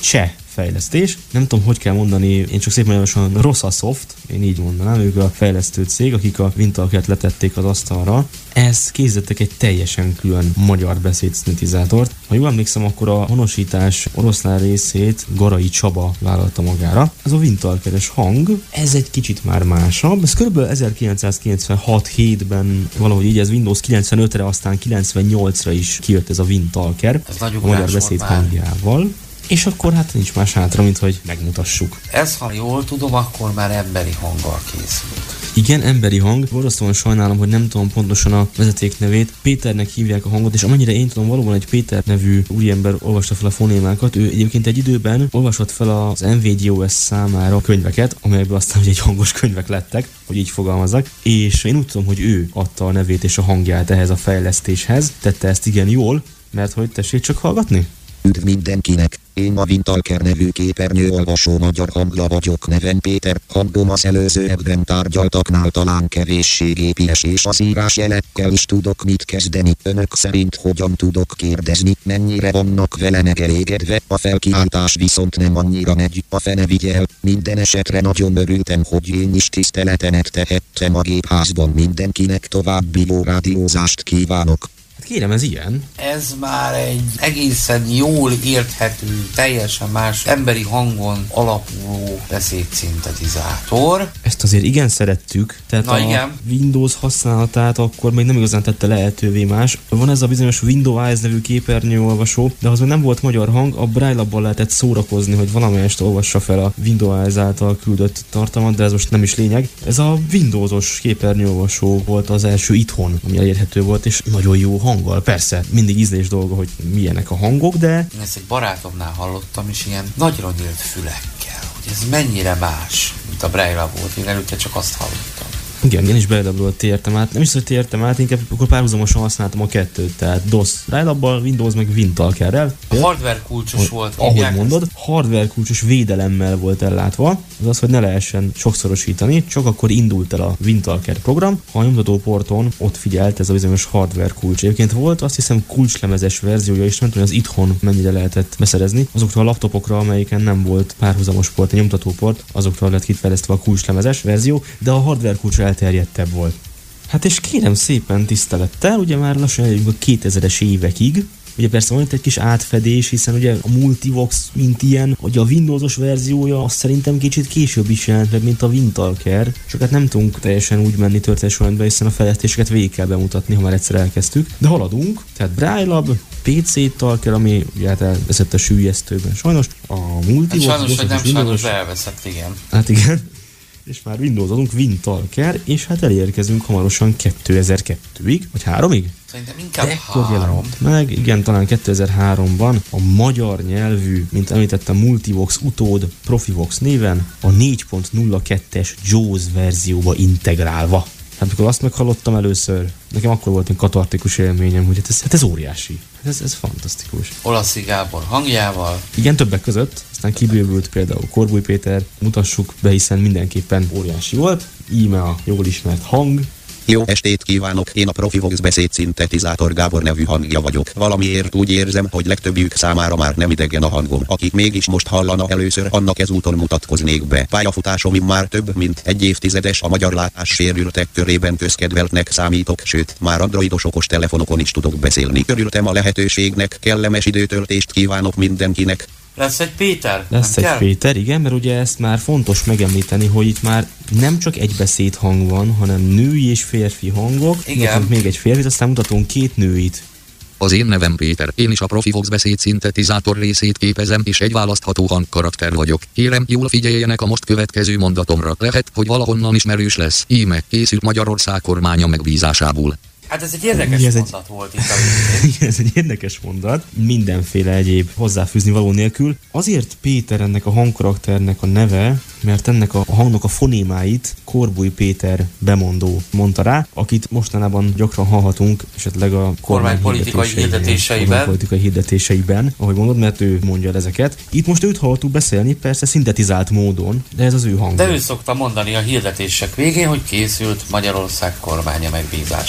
fejlesztés. Nem tudom, hogy kell mondani, én csak szépen javaslom, Rosasoft, én így mondanám, ők a fejlesztő cég, akik a Wintalkert letették az asztalra. Ez készítettek egy teljesen külön magyar beszédszintetizátort. Ha jól emlékszem, akkor a honosítás oroszlán részét Garai Csaba vállalta magára. Ez a Wintalkeres hang, ez egy kicsit már másabb. Ez kb. ezerkilencszázkilencvenhat hétben valahogy így, ez Windows kilencvenötre, aztán kilencvennyolcra is kijött ez a Wintalker a magyar beszéd hangjával. És akkor hát nincs más hátra, mint hogy megmutassuk. Ez, ha jól tudom, akkor már emberi hanggal készült. Igen, emberi hang. Borzasztóan sajnálom, hogy nem tudom pontosan a vezeték nevét. Péternek hívják a hangot, és amennyire én tudom, valóban egy Péter nevű úriember olvasta fel a fonémákat. Ő egyébként egy időben olvasott fel az en vé gé o es számára könyveket, amelyekből aztán egy hangos könyvek lettek, hogy így fogalmazzak. És én úgy tudom, hogy ő adta a nevét és a hangját ehhez a fejlesztéshez. Tette ezt igen jól, mert hogy tessék csak hallgatni. Üdv mindenkinek! Én a Wintalker nevű képernyőolvasó magyar hangja vagyok, nevem Péter. Hangom az előzőekben tárgyaltaknál talán kevéssé gépies, és az írásjelekkel is tudok mit kezdeni. Önök szerint hogyan tudok kérdezni, mennyire vannak vele megelégedve? A felkiáltás viszont nem annyira megy, a fene vigyel. Minden esetre nagyon örültem, hogy én is tiszteletemet tehettem a gépházban. Mindenkinek további jó rádiózást kívánok. Kérem, ez ilyen? Ez már egy egészen jól érthető, teljesen más emberi hangon alapuló beszédszintetizátor. Ezt azért igen szerettük, tehát Na, a igen. Windows használatát akkor még nem igazán tette lehetővé más. Van ez a bizonyos Windows Eyes nevű képernyőolvasó, de az még nem volt magyar hang, a Braille-labbal lehetett szórakozni, hogy valamelyest olvassa fel a Windows Eyes által küldött tartalmat, de ez most nem is lényeg. Ez a Windowsos képernyőolvasó volt az első itthon, ami elérhető volt, és nagyon jó hanggal. Persze, mindig ízlés dolga, hogy milyenek a hangok, de... Én ezt egy barátomnál hallottam, és ilyen nagyra nyílt fülekkel, hogy ez mennyire más, mint a Braille volt. Én előtte csak azt hallottam. Igen, én is Braille-ból tértem át. Nem is, hogy tértem át, inkább akkor párhuzamosan használtam a kettőt. Tehát DOS Braille-labbal, Windows meg Wintalkerrel. A hardware kulcsos volt. Ahogy mondod, hardware kulcsos védelemmel volt ellátva. Az az, hogy ne lehessen sokszorosítani, csak akkor indult el a Wintalker program. Ha a nyomtatóporton ott figyelt ez a bizonyos hardware kulcs. Egyébként volt azt hiszem kulcslemezes verziója is, nem tudom, hogy az itthon mennyire lehetett beszerezni. Azokra a laptopokra, amelyiken nem volt párhuzamos port, a nyomtatóport, azokra lett kifejlesztve a kulcslemezes verzió, de a hardware kulcsra elterjedtebb volt. Hát és kérem szépen tisztelettel, ugye már lassan eljövünk a kétezres évekig, ugye persze van itt egy kis átfedés, hiszen ugye a Multivox, mint ilyen, ugye a Windowsos verziója, azt szerintem kicsit később is jelent meg, mint a Wintalker, csak hát nem tudunk teljesen úgy menni történet sorrendben, hiszen a fejlesztéseket végig kell bemutatni, ha már egyszer elkezdtük. De haladunk, tehát Braille-lab, pé cé-Talker, ami ugye hát elveszett a süllyesztőben. Sajnos a Multivox... Hát sajnos, hogy nem sajnos elveszett, igen. Hát igen. És már Windowsozunk Wintalker, és hát elérkezünk hamarosan kétezer-kettőig, vagy háromig? Szerintem inkább De három. Meg, igen, talán kétezer-háromban a magyar nyelvű, mint említettem, Multivox utód Profivox néven a négy pont nulla kettes JAWS verzióba integrálva. Hát amikor azt meghallottam először, nekem akkor volt egy katartikus élményem, hogy hát ez, hát ez óriási. Hát ez, ez fantasztikus. Olaszi Gábor hangjával. Igen, többek között, aztán kibővült például Korbúj Péter, mutassuk be, hiszen mindenképpen óriási volt. Íme a jól ismert hang. Jó estét kívánok, én a Profivox beszédszintetizátor Gábor nevű hangja vagyok. Valamiért úgy érzem, hogy legtöbbjük számára már nem idegen a hangom. Akik mégis most hallana először, annak ezúton mutatkoznék be. Pályafutásom már több mint egy évtizedes, a magyar látássérültek körében közkedveltnek számítok, sőt, már androidos okos telefonokon is tudok beszélni. Örültem a lehetőségnek, kellemes időtöltést kívánok mindenkinek. Lesz egy Péter? Lesz nem egy kell? Péter, igen, mert ugye ezt már fontos megemlíteni, hogy itt már nem csak egy beszédhang van, hanem női és férfi hangok. Igen. Mutatunk még egy férfit, aztán mutatunk két nőit. Az én nevem Péter, én is a Profivox beszédszintetizátor részét képezem, és egy választható hangkarakter vagyok. Kérem, jól figyeljenek a most következő mondatomra. Lehet, hogy valahonnan ismerős lesz. Íme, készült Magyarország kormánya megbízásából. Hát ez egy érdekes ez mondat egy... volt itt a végén. Ez egy érdekes mondat, mindenféle egyéb hozzáfűzni való nélkül. Azért Péter ennek a hangkarakternek a neve, mert ennek a hangnak a fonémáit Korbúj Péter bemondó mondta rá, akit mostanában gyakran hallhatunk, esetleg a kormánypolitikai hirdetéseiben. Kormánypolitikai hirdetéseiben, ahogy mondod, mert ő mondja ezeket. Itt most őt hallottuk beszélni, persze szintetizált módon, de ez az ő hangja. De ő szokta mondani a hirdetések végén, hogy készült Magyarország kormánya megbízásából.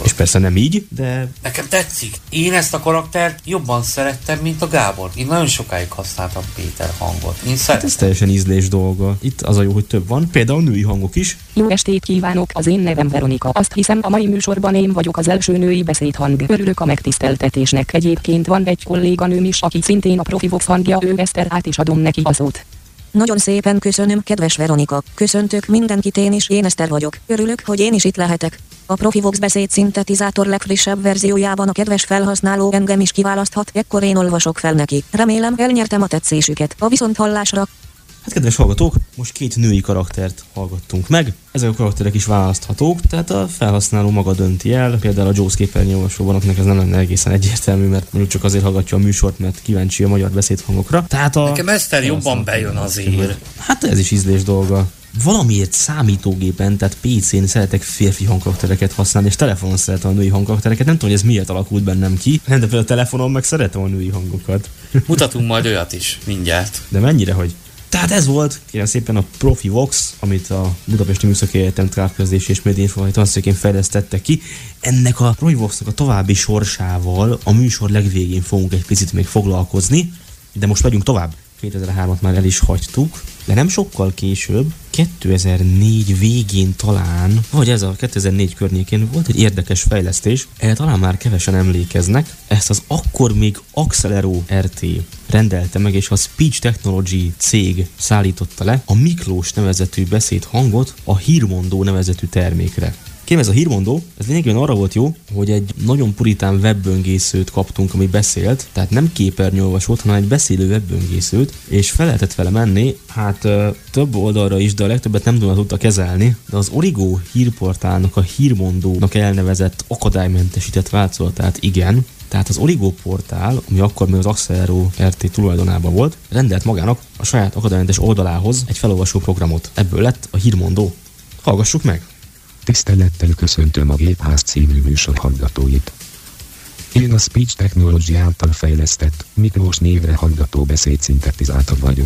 volt. És persze nem így, de... Nekem tetszik. Én ezt a karaktert jobban szerettem, mint a Gábor. Én nagyon sokáig használtam Péter hangot. Én szeretem. Hát ez teljesen ízlés dolga. Itt az a jó, hogy több van. Például női hangok is. Jó estét kívánok, az én nevem Veronika. Azt hiszem, a mai műsorban én vagyok az első női beszédhang. Örülök a megtiszteltetésnek. Egyébként van egy kolléganőm is, aki szintén a Profivox hangja, ő Eszter, át is adom neki a szót. Nagyon szépen köszönöm, kedves Veronika. Köszöntök mindenkit, én is, én Eszter vagyok. Örülök, hogy én is itt lehetek. A Profivox beszédszintetizátor legfrissebb verziójában a kedves felhasználó engem is kiválaszthat, ekkor én olvasok fel neki. Remélem elnyertem a tetszésüket. A viszonthallásra. Hát kedves hallgatók, most két női karaktert hallgattunk meg. Ezek a karakterek is választhatók, tehát a felhasználó maga dönti el. Például a Jaws képernyőolvasóban, akinek ez nem lenne egészen egyértelmű, mert mondjuk csak azért hallgatja a műsort, mert kíváncsi a magyar beszédhangokra. Tehát a... Nekem Eszter jobban bejön azért. Hát ez is ízlés dolga. Valamiért számítógépen, tehát pé cén szeretek férfi hangkaraktereket használni, és telefonon szeretem a női hangkaraktereket. Nem tudom, hogy ez miért alakult bennem ki. Nem, de például a telefonon meg szeretem a női hangokat. Mutatunk majd olyat is, mindjárt. De mennyire, hogy... Tehát ez volt, kérem szépen, a Profivox, amit a Budapesti Műszaki Egyetem Távközlési és Médiainformátikai Tanszékén fejlesztettek ki. Ennek a Profivoxnak a további sorsával a műsor legvégén fogunk egy picit még foglalkozni, de most megyünk tovább. kétezer-hármat már el is hagytuk, de nem sokkal később, kétezer-négy végén talán, vagy ez a kétezer-négy környékén volt egy érdekes fejlesztés, erre talán már kevesen emlékeznek. Ezt az akkor még Accelero er té rendelte meg, és a Speech Technology cég szállította le a Miklós nevezetű beszédhangot a Hírmondó nevezetű termékre. Kérem, ez a Hírmondó, ez lényegében arra volt jó, hogy egy nagyon puritán webböngészőt kaptunk, ami beszélt, tehát nem képernyőolvasót, hanem egy beszélő webböngészőt, és fel lehetett vele menni, hát több oldalra is, de a legtöbbet nem tudta kezelni, de az Origo hírportálnak, a Hírmondónak elnevezett akadálymentesített változatát igen. Tehát az Origo portál, ami akkor még az Accelero er té tulajdonában volt, rendelt magának a saját akadálymentes oldalához egy felolvasó programot. Ebből lett a Hírmondó. Hallgassuk meg! Tisztelettel köszöntöm a Gépház című műsor hallgatóit. Én a Speech Technology által fejlesztett, Miklós névre hallgató beszédszintetizátor vagyok.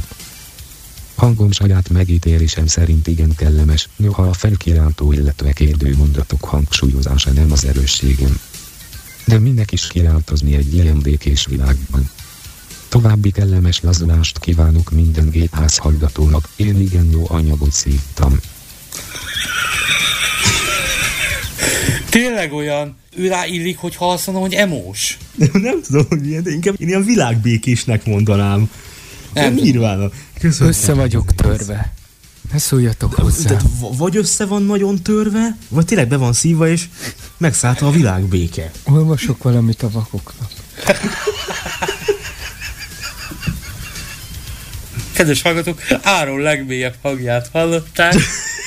Hangom saját megítélésem szerint igen kellemes, noha a felkiáltó illetve kérdő mondatok hangsúlyozása nem az erősségem. De minek is kiáltozni egy ilyen békés világban. További kellemes lazulást kívánok minden Gépház hallgatónak, én igen jó anyagot szívtam. Tényleg olyan, ő rá illik, hogyha azt mondom, hogy emós. Nem, nem tudom, hogy milyen, de inkább én ilyen világbékésnek mondanám. Nem nyilván. Össze vagyok törve. Ne szóljatok hozzá. De, de vagy össze van nagyon törve, vagy tényleg be van szívva, és megszállta a világbéke. Olvasok valamit a vakoknak. Kedves hallgatók, Áron legmélyebb hangját hallották.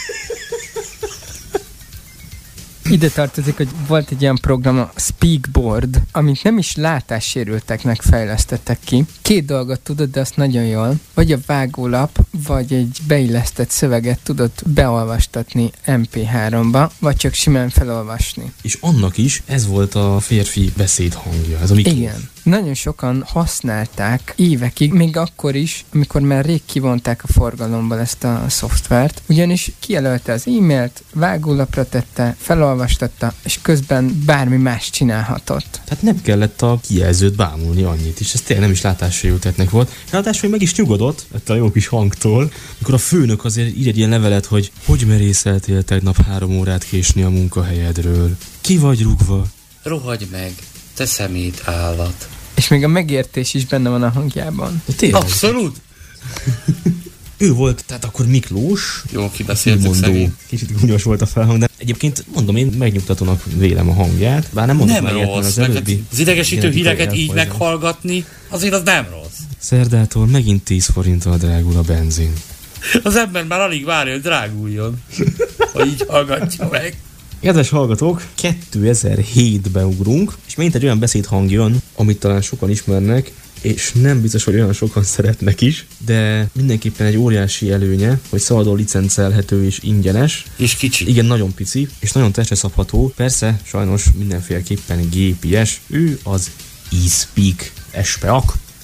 Ide tartozik, hogy volt egy ilyen program, a Speakboard, amit nem is látássérülteknek fejlesztettek ki. Két dolgot tudod, de azt nagyon jól. Vagy a vágólap, vagy egy beillesztett szöveget tudod beolvastatni em pé háromba, vagy csak simán felolvasni. És annak is ez volt a férfi beszédhangja, ez a Miklós. Igen. Nagyon sokan használták évekig, még akkor is, amikor már rég kivonták a forgalomból ezt a szoftvert, ugyanis kijelölte az e-mailt, vágólapra tette, felolvastatta, és közben bármi más csinálhatott. Tehát nem kellett a kijelzőt bámulni annyit is, ez tényleg nem is látássérültetnek volt. Ráadásul meg is nyugodott ettől a jó kis hangtól, amikor a főnök azért ír egy ilyen levelet, hogy hogy merészeltél tegnap három órát késni a munkahelyedről. Ki vagy rúgva? Rohagy meg, te szemét állat. És még a megértés is benne van a hangjában. Abszolút! Ő volt, tehát akkor Miklós. Jó, kibeszéltük szegény. Kicsit gúnyos volt a felhang, de egyébként mondom, én megnyugtatónak vélem a hangját. Bár nem mondom, nem rossz, az, előbbi, az idegesítő híreket így meghallgatni, azért az nem rossz. Szerdától megint tíz forinttal drágul a benzin. Az ember már alig várja, hogy dráguljon, ha így hallgatja meg. Kedves hallgatók, kétezer-hétbe ugrunk, és megint egy olyan beszédhang jön, amit talán sokan ismernek, és nem biztos, hogy olyan sokan szeretnek is, de mindenképpen egy óriási előnye, hogy szabadon licencelhető és ingyenes. És kicsi. Igen, nagyon pici, és nagyon testre szabható. Persze, sajnos mindenféleképpen gépies. Ő az eSpeak es pé á cé.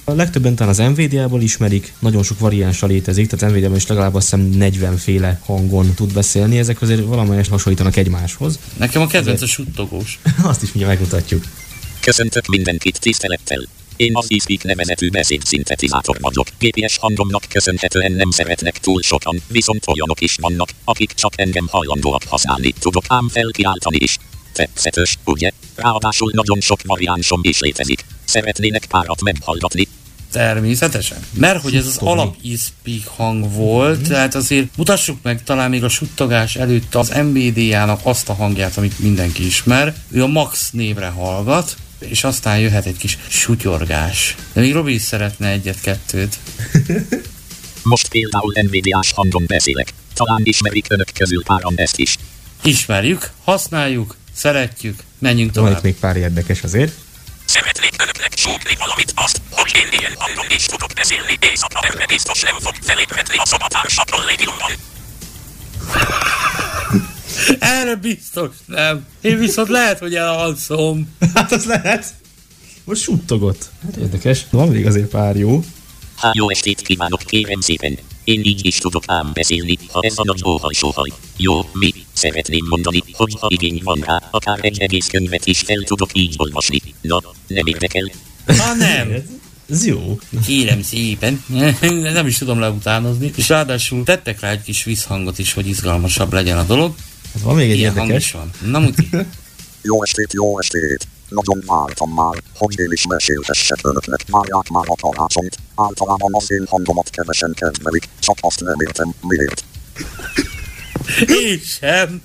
A legtöbben talán az en vé dé á-ból ismerik, nagyon sok variánsa létezik, tehát en vé dé á-ban is legalább azt hiszem negyven féle hangon tud beszélni, ezek azért valamelyest hasonlítanak egymáshoz. Nekem a kedvenc a suttogós. Azt is mindjárt megmutatjuk. Köszöntök mindenkit tisztelettel. Én az eSpeak nevezetű beszédszintetizátor vagyok. gé pé es hangomnak köszönhetően nem szeretnek túl sokan, viszont olyanok is vannak, akik csak engem hajlandóak használni tudok ám felkiáltani is. Tetszetős, ugye? Ráadásul nagyon sok variánsom is létezik. Szeretnének párat meghallgatni? Természetesen. Mert hogy ez az alap eSpeak hang volt, mm-hmm. tehát azért mutassuk meg talán még a suttogás előtt az em bé dé á-nak azt a hangját, amit mindenki ismer. Ő a Max névre hallgat, és aztán jöhet egy kis sutyorgás. De még Robi is szeretne egyet-kettőt. Most például en vé dé á-s hangon beszélek. Talán ismerik önök közül páran ezt is. Ismerjük, használjuk, szeretjük, menjünk tovább. Van itt még pár érdekes azért. Szeretnék önöknek súgni valamit azt, hogy én ilyen hangon is tudok beszélni, éjszakra önre biztos nem fog felépvetni a szobatárs kollégiumban. Erre biztos nem. Én viszont lehet, hogy elalszom. Hát az lehet. Most suttogott. Hát érdekes. Van még azért pár jó. Há, jó estét kívánok, kérem szépen. Én így is tudok ám beszélni, ha ez a nagy óhaj-sóhaj. Jó, mi? Szeretném mondani, hogy ha igény van rá, akár egy egész könyvet is fel tudok így olvasni. Na, nem érdekel? Ha nem. Ez jó. Kérem szépen. Nem is tudom leutánozni. És ráadásul tettek rá egy kis visszhangot is, hogy izgalmasabb legyen a dolog. Hát van még egy ilyen érdekes. Van. Na muti. Jó estét, jó estét. Nagyon vártam már, hogy én is meséltessek önöknek, várják már a karácsonyt. Általában az én hangomat kevesen kedvelik, csak azt nem értem, miért. Én sem.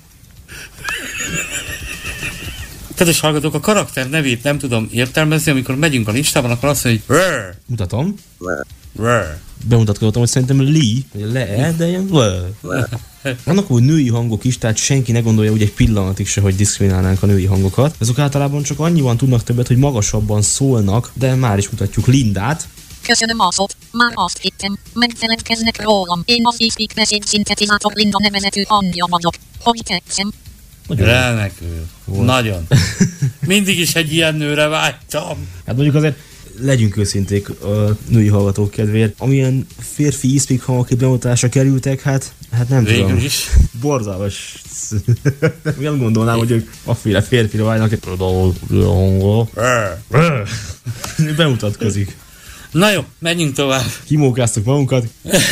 Kedves hallgatók, a karakter nevét nem tudom értelmezni, amikor megyünk a listában, akkor azt mondja, hogy rrr. Mutatom. Rrr. Bemutatkozottam, hogy szerintem Lee, le, de ilyen le. Vannak úgy női hangok is, tehát senki ne gondolja úgy egy pillanatig se, hogy diszkriminálnánk a női hangokat. Azok általában csak annyiban tudnak többet, hogy magasabban szólnak, de már is mutatjuk Lindát. Köszönöm a szót, már azt hittem, megfeledkeznek rólam. Én az eSpeak beszédszintetizátor Linda nevezetű hangja vagyok. Hogy tetszem? Remekül. Nagyon. Mindig is egy ilyen nőre vágytam. Hát mondjuk azért legyünk őszinték a női hallgatók kedvéért. Amilyen férfi eSpeak hangok bemutatásra kerültek, hát, hát nem végül tudom. is. Borzalmas. Nem gondolnám, hogy ők afféle férfira vágynak. Például hangol. Bemutatkozik. Na jó, menjünk tovább. Kimókáztuk magunkat.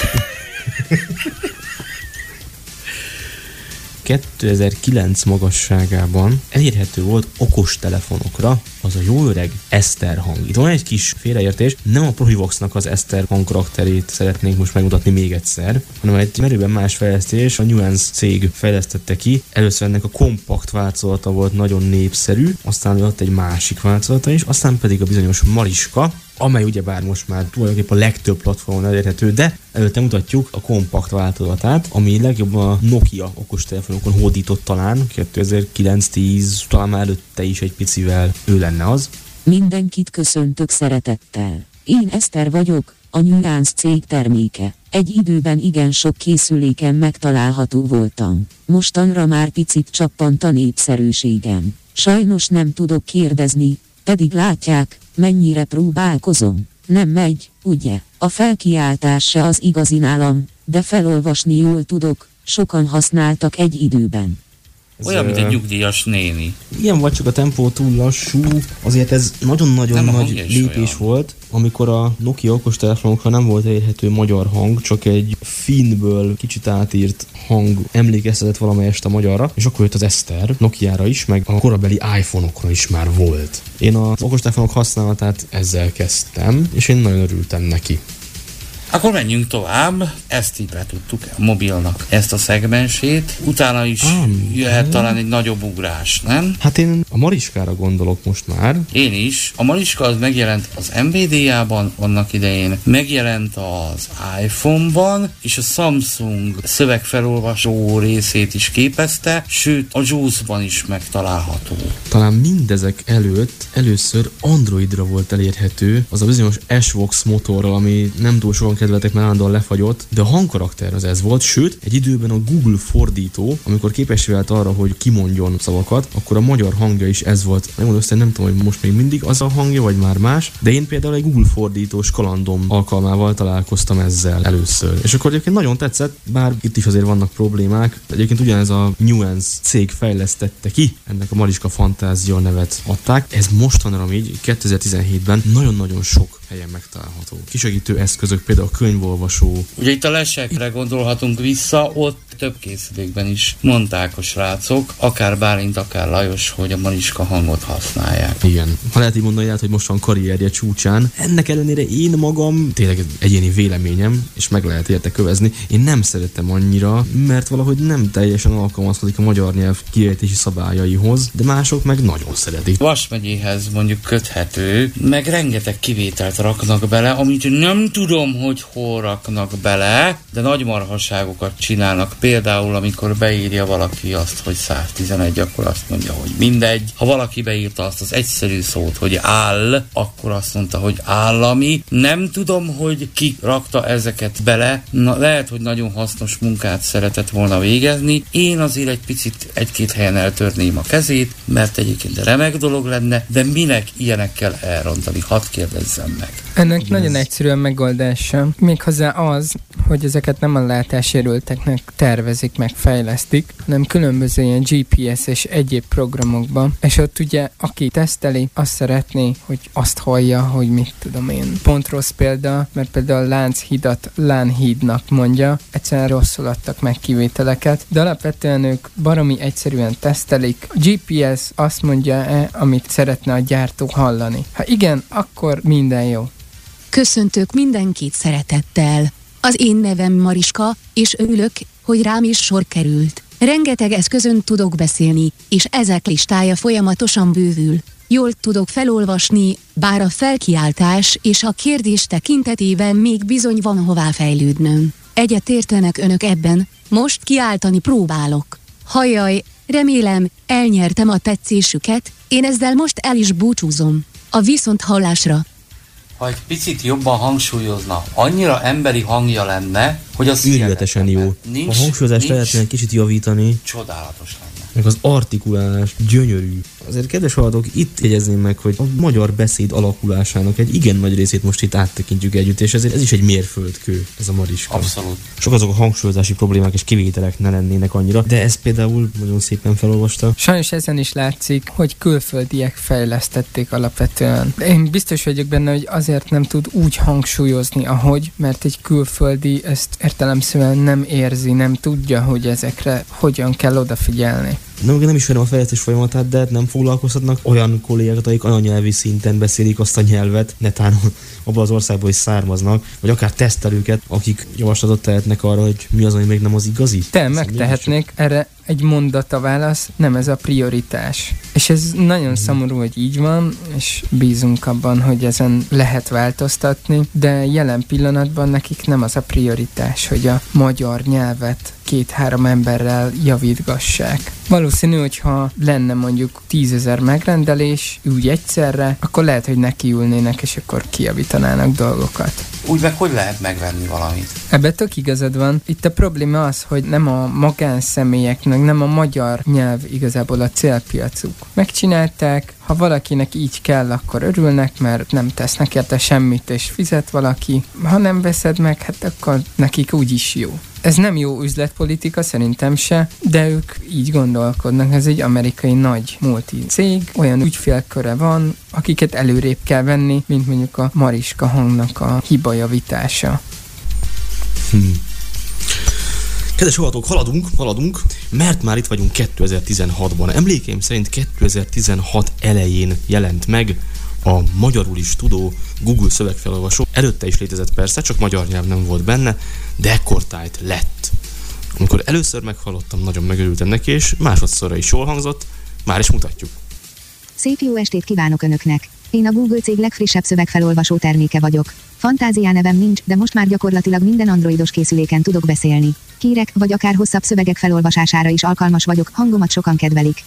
kétezer-kilenc magasságában elérhető volt okostelefonokra az a jó öreg Eszter hang. Itt van egy kis félreértés, nem a Profivoxnak az Eszter hangkarakterét szeretnénk most megmutatni még egyszer, hanem egy merőben más fejlesztés, a Nuance cég fejlesztette ki. Először ennek a kompakt változata volt nagyon népszerű, aztán jött egy másik változata is, aztán pedig a bizonyos Mariska, amely ugyebár most már tulajdonképpen a legtöbb platformon elérhető, de előtte mutatjuk a kompakt változatát, ami legjobban a Nokia okostelefonokon hódított talán, kétezer-kilenc-tíz, talán már előtte is egy picivel ő lenne az. Mindenkit köszöntök szeretettel. Én Eszter vagyok, a Nuance cég terméke. Egy időben igen sok készüléken megtalálható voltam. Mostanra már picit csappant a népszerűségem. Sajnos nem tudok kérdezni, pedig látják, mennyire próbálkozom. Nem megy, ugye? A felkiáltás se az igazi nálam, de felolvasni jól tudok, sokan használtak egy időben. Olyan, mint egy nyugdíjas néni. Igen, vagy csak a tempó túl lassú, azért ez nagyon-nagyon nagy lépés volt, amikor a Nokia okostelefonokra nem volt elérhető magyar hang, csak egy finnből kicsit átírt hang emlékeztetett valamelyest a magyarra, és akkor jött az Eszter, Nokiára is, meg a korabeli iPhone-okra is már volt. Én az okostelefonok használatát ezzel kezdtem, és én nagyon örültem neki. Akkor menjünk tovább, ezt így betudtuk a mobilnak ezt a szegmensét, utána is ah, jöhet de... talán egy nagyobb ugrás, nem? Hát én a Mariskára gondolok most már. Én is. A Mariska az megjelent az en vé dé á-ban annak idején, megjelent az iPhone-ban, és a Samsung szövegfelolvasó részét is képezte, sőt a JAWS-ban is megtalálható. Talán mindezek előtt először Androidra volt elérhető, az a bizonyos Ashvox motorral, ami nem túl sokan kedveltek, mert állandóan lefagyott, de a hangkarakter az ez volt, sőt, egy időben a Google fordító, amikor képes vált arra, hogy kimondjon szavakat, akkor a magyar hangja is ez volt. Nem mondom, nem tudom, hogy most még mindig az a hangja, vagy már más, de én például egy Google fordítós kalandom alkalmával találkoztam ezzel először. És akkor egyébként nagyon tetszett, bár itt is azért vannak problémák. Egyébként ugyanez a Nuance cég fejlesztette ki, ennek a Mariska Fantázia nevet adták. Ez mostanra így kétezer-tizenhétben nagyon-nagyon sok helyen megtalálható. Kisegítő eszközök, például a könyvolvasó. Ugye itt a lesekre gondolhatunk vissza, ott több készülékben is mondták a srácok, akár Bálint, akár Lajos, hogy a Mariska hangot használják. Igen. Ha lehet így mondani, lehet, hogy most van karrierje csúcsán. Ennek ellenére én magam, tényleg egyéni véleményem, és meg lehet érte kövezni, én nem szeretem annyira, mert valahogy nem teljesen alkalmazkodik a magyar nyelv kiejtési szabályaihoz, de mások meg nagyon szeretik. Vas megyéhez mondjuk köthető, meg rengeteg kivételt raknak bele, amit nem tudom, hogy hol raknak bele, de nagy marhaságokat csinálnak. Például, amikor beírja valaki azt, hogy száztizenegy, akkor azt mondja, hogy mindegy. Ha valaki beírta azt az egyszerű szót, hogy áll, akkor azt mondta, hogy állami. Nem tudom, hogy ki rakta ezeket bele. Na, lehet, hogy nagyon hasznos munkát szeretett volna végezni. Én azért egy picit egy-két helyen eltörném a kezét, mert egyébként remek dolog lenne, de minek ilyenekkel elrontani? Hadd kérdezzem meg. Ennek igen, nagyon egyszerűen megoldása. Méghozzá az, hogy ezeket nem a látássérülteknek tervezik, meg fejlesztik, hanem különböző ilyen gé pé es és egyéb programokban. És ott ugye, aki teszteli, azt szeretné, hogy azt hallja, hogy mit tudom én. Pont rossz példa, mert például a Lánchidat Lánhídnak mondja, egyszerűen rosszul adtak meg kivételeket, de alapvetően ők baromi egyszerűen tesztelik. A gé pé es azt mondja-e, amit szeretne a gyártó hallani. Ha igen, akkor minden jó. Köszöntök mindenkit szeretettel. Az én nevem Mariska, és örülök, hogy rám is sor került. Rengeteg eszközön tudok beszélni, és ezek listája folyamatosan bővül. Jól tudok felolvasni, bár a felkiáltás és a kérdés tekintetében még bizony van hová fejlődnöm. Egyetértenek önök ebben, most kiáltani próbálok. Hajjaj, remélem, elnyertem a tetszésüket, én ezzel most el is búcsúzom. A viszonthallásra. Ha egy picit jobban hangsúlyozna, annyira emberi hangja lenne, hogy az ügyletesen jó. Nincs, a hangsúlyozást lehet egy kicsit javítani. Csodálatos lenne. Meg az artikulálás gyönyörű. Azért kedves hallgatók, itt jegyezném meg, hogy a magyar beszéd alakulásának egy igen nagy részét most itt áttekintjük együtt, és ezért ez is egy mérföldkő, ez a Mariska. Abszolút. Sok azok a hangsúlyozási problémák és kivételek ne lennének annyira, de ez például nagyon szépen felolvasta. Sajnos ezen is látszik, hogy külföldiek fejlesztették alapvetően. Én biztos vagyok benne, hogy azért nem tud úgy hangsúlyozni, ahogy, mert egy külföldi ezt értelemszerűen nem érzi, nem tudja, hogy ezekre hogyan kell odafigyelni. Nem, nem ismerem a fejlesztés folyamatát, de nem foglalkoztatnak olyan kollégákat, akik anyanyelvi szinten beszélik azt a nyelvet, netán abban az országból is származnak, vagy akár tesztelőket, akik javaslatot tehetnek arra, hogy mi az, ami még nem az igazi. Te megtehetnék, erre egy mondat a válasz, nem ez a prioritás. És ez nagyon mm. szomorú, hogy így van, és bízunk abban, hogy ezen lehet változtatni, de jelen pillanatban nekik nem az a prioritás, hogy a magyar nyelvet két-három emberrel javítgassák. Valószínű, hogyha lenne mondjuk tízezer megrendelés úgy egyszerre, akkor lehet, hogy nekiülnének, és akkor kijavítanának dolgokat. Úgy meg hogy lehet megvenni valamit? Ebben tök igazad van. Itt a probléma az, hogy nem a magánszemélyeknek, nem a magyar nyelv igazából a célpiacuk. Megcsinálták, ha valakinek így kell, akkor örülnek, mert nem tesznek érte semmit, és fizet valaki. Ha nem veszed meg, hát akkor nekik úgyis jó. Ez nem jó üzletpolitika, szerintem se, de ők így gondolkodnak. Ez egy amerikai nagy multi cég, olyan ügyfélköre van, akiket előrébb kell venni, mint mondjuk a Mariska hangnak a hibajavítása. Hmm. Kedves hallgatók, haladunk, haladunk, mert már itt vagyunk kétezer-tizenhatban. Emlékeim szerint kétezer-tizenhat elején jelent meg a magyarul is tudó Google szövegfelolvasó. Előtte is létezett persze, csak magyar nyelv nem volt benne, de ekkortájt lett. Amikor először meghallottam, nagyon megörültem neki, és másodszorra is jól hangzott, már is mutatjuk. Szép jó estét kívánok Önöknek! Én a Google cég legfrissebb szövegfelolvasó terméke vagyok. Fantáziá nevem nincs, de most már gyakorlatilag minden androidos készüléken tudok beszélni. Hírek, vagy akár hosszabb szövegek felolvasására is alkalmas vagyok, hangomat sokan kedvelik.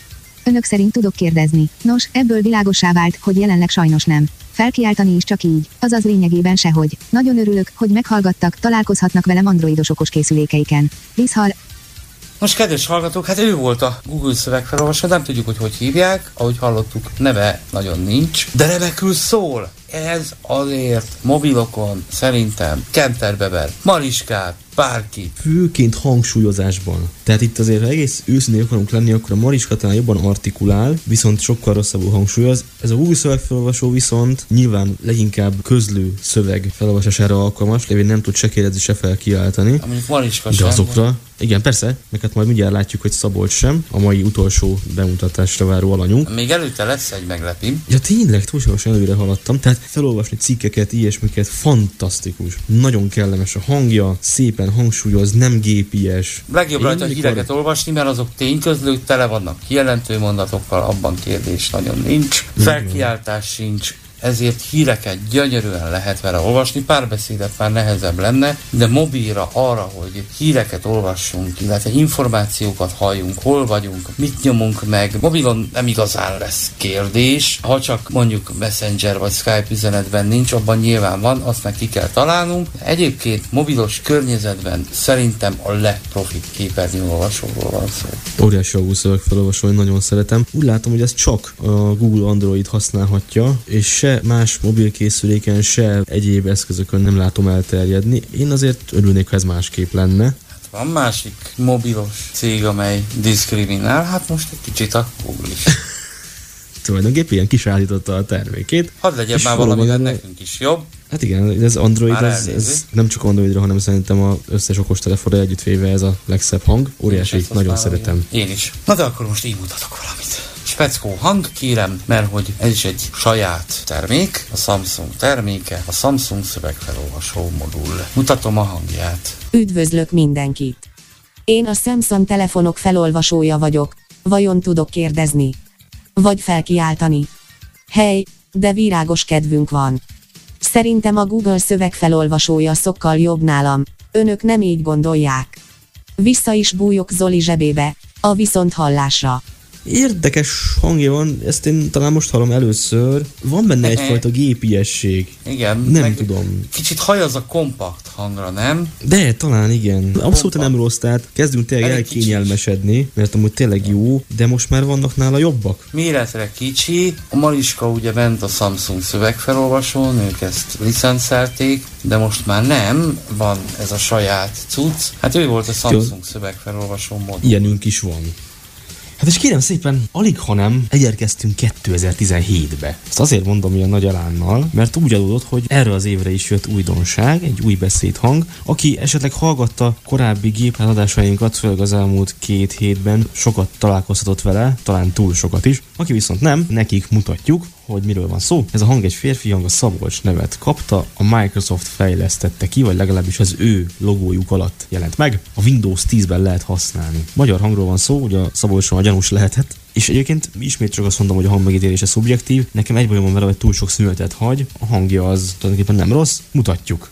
Önök szerint tudok kérdezni. Nos, ebből világossá vált, hogy jelenleg sajnos nem. Felkiáltani is csak így, azaz lényegében sehogy. Nagyon örülök, hogy meghallgattak, találkozhatnak velem androidos okos készülékeiken. Viszhal. Most kedves hallgatók, hát ő volt a Google szövegfelolvasó, nem tudjuk, hogy hogy hívják, ahogy hallottuk, neve nagyon nincs, de remekül szól. Ez azért mobilokon szerintem Kenterbeber, Mariskát, bárki. Főként hangsúlyozásban. Tehát itt azért, ha egész őszintén akarunk lenni, akkor a Mariska talán jobban artikulál, viszont sokkal rosszabbul hangsúlyoz. Ez a Google szövegfelolvasó viszont nyilván leginkább közlő szöveg felolvasására alkalmas, lévén nem tud se kérdezni, se felkiáltani. Mondjuk Mariska de sem. azokra, igen, persze, meg hát majd mindjárt látjuk, hogy Szabolcs sem, a mai utolsó bemutatásra váró alanyunk. Még előtte lesz egy meglepim. Ja tényleg, túlságosan előre haladtam. Tehát felolvasni cikkeket, ilyesmiket, fantasztikus. Nagyon kellemes a hangja, szépen hangsúlyoz, nem gépies. Legjobb Én rajta a mikor... híreket olvasni, mert azok tényközlők, tele vannak kijelentő mondatokkal, abban kérdés nagyon nincs. Felkiáltás sincs. Ezért híreket gyönyörűen lehet vele olvasni, párbeszédet már nehezebb lenne, de mobilra arra, hogy híreket olvassunk, illetve információkat halljunk, hol vagyunk, mit nyomunk meg, mobilon nem igazán lesz kérdés, ha csak mondjuk Messenger vagy Skype üzenetben nincs, abban nyilván van, azt meg ki kell találnunk. Egyébként mobilos környezetben szerintem a legprofibb képernyőolvasóról van szó. Óriási a Google szövegfelolvasó, én nagyon szeretem. Úgy látom, hogy ez csak a Google Android használhatja, és se más mobilkészüléken, se egyéb eszközökön nem látom elterjedni. Én azért örülnék, ha ez másképp lenne. Hát van másik mobilos cég, amely diszkriminál, hát most egy kicsit a Google is. Tulajdonképpen ilyen kisállította a termékét. Hadd legyen már valami, de nekünk is jobb. Hát igen, ez Android, ez, ez nem csak Androidra, hanem szerintem az összes okostelefonra együttvéve ez a legszebb hang. Óriási, nagyon szeretem. Én is. Na de akkor most így mutatok valamit. Speckó hang, kérem, mert hogy ez is egy saját termék, a Samsung terméke, a Samsung szövegfelolvasó modul. Mutatom a hangját. Üdvözlök mindenkit! Én a Samsung telefonok felolvasója vagyok. Vajon tudok kérdezni? Vagy felkiáltani? Hey, de virágos kedvünk van. Szerintem a Google szövegfelolvasója sokkal jobb nálam. Önök nem így gondolják. Vissza is bújok Zoli zsebébe, a viszonthallásra. Érdekes hangja van, ezt én talán most hallom először. Van benne egyfajta gépiesség. Igen. Nem tudom. Kicsit hajaz a kompakt hangra, nem? De, talán igen. Abszolút kompakt. Nem rossz, tehát kezdünk tényleg elkényelmesedni, mert amúgy tényleg jó, de most már vannak nála jobbak. Méretre kicsi. A Mariska ugye bent a Samsung szövegfelolvasón, ők ezt licenszelték, de most már nem, van ez a saját cucc. Hát ő volt a Samsung jó. szövegfelolvasó modul. Ilyenünk is van. Hát és kérem szépen, alig ha nem elérkeztünk kétezer-tizenhétbe. Ezt azért mondom ilyen nagy elánnal, mert úgy adódott, hogy erre az évre is jött újdonság, egy új beszédhang. Aki esetleg hallgatta korábbi gépházadásainkat, főleg az elmúlt két hétben sokat találkozhatott vele, talán túl sokat is. Aki viszont nem, nekik mutatjuk, hogy miről van szó. Ez a hang egy férfi hang, a Szabolcs nevet kapta, a Microsoft fejlesztette ki, vagy legalábbis az ő logójuk alatt jelent meg. A Windows tízben lehet használni. Magyar hangról van szó, ugye a Szabolcsról a gyanús lehetett. És egyébként ismét csak azt mondom, hogy a hangmegítélése szubjektív. Nekem egy bajom van vele, hogy túl sok szünetet hagy. A hangja az tulajdonképpen nem rossz. Mutatjuk.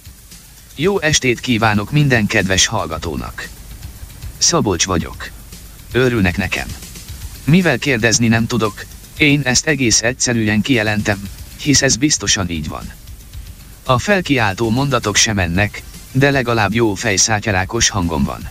Jó estét kívánok minden kedves hallgatónak. Szabolcs vagyok. Örülnek nekem. Mivel kérdezni nem tudok, én ezt egész egyszerűen kijelentem, hisz ez biztosan így van. A felkiáltó mondatok sem mennek, de legalább jó fejszátyrákos hangom van.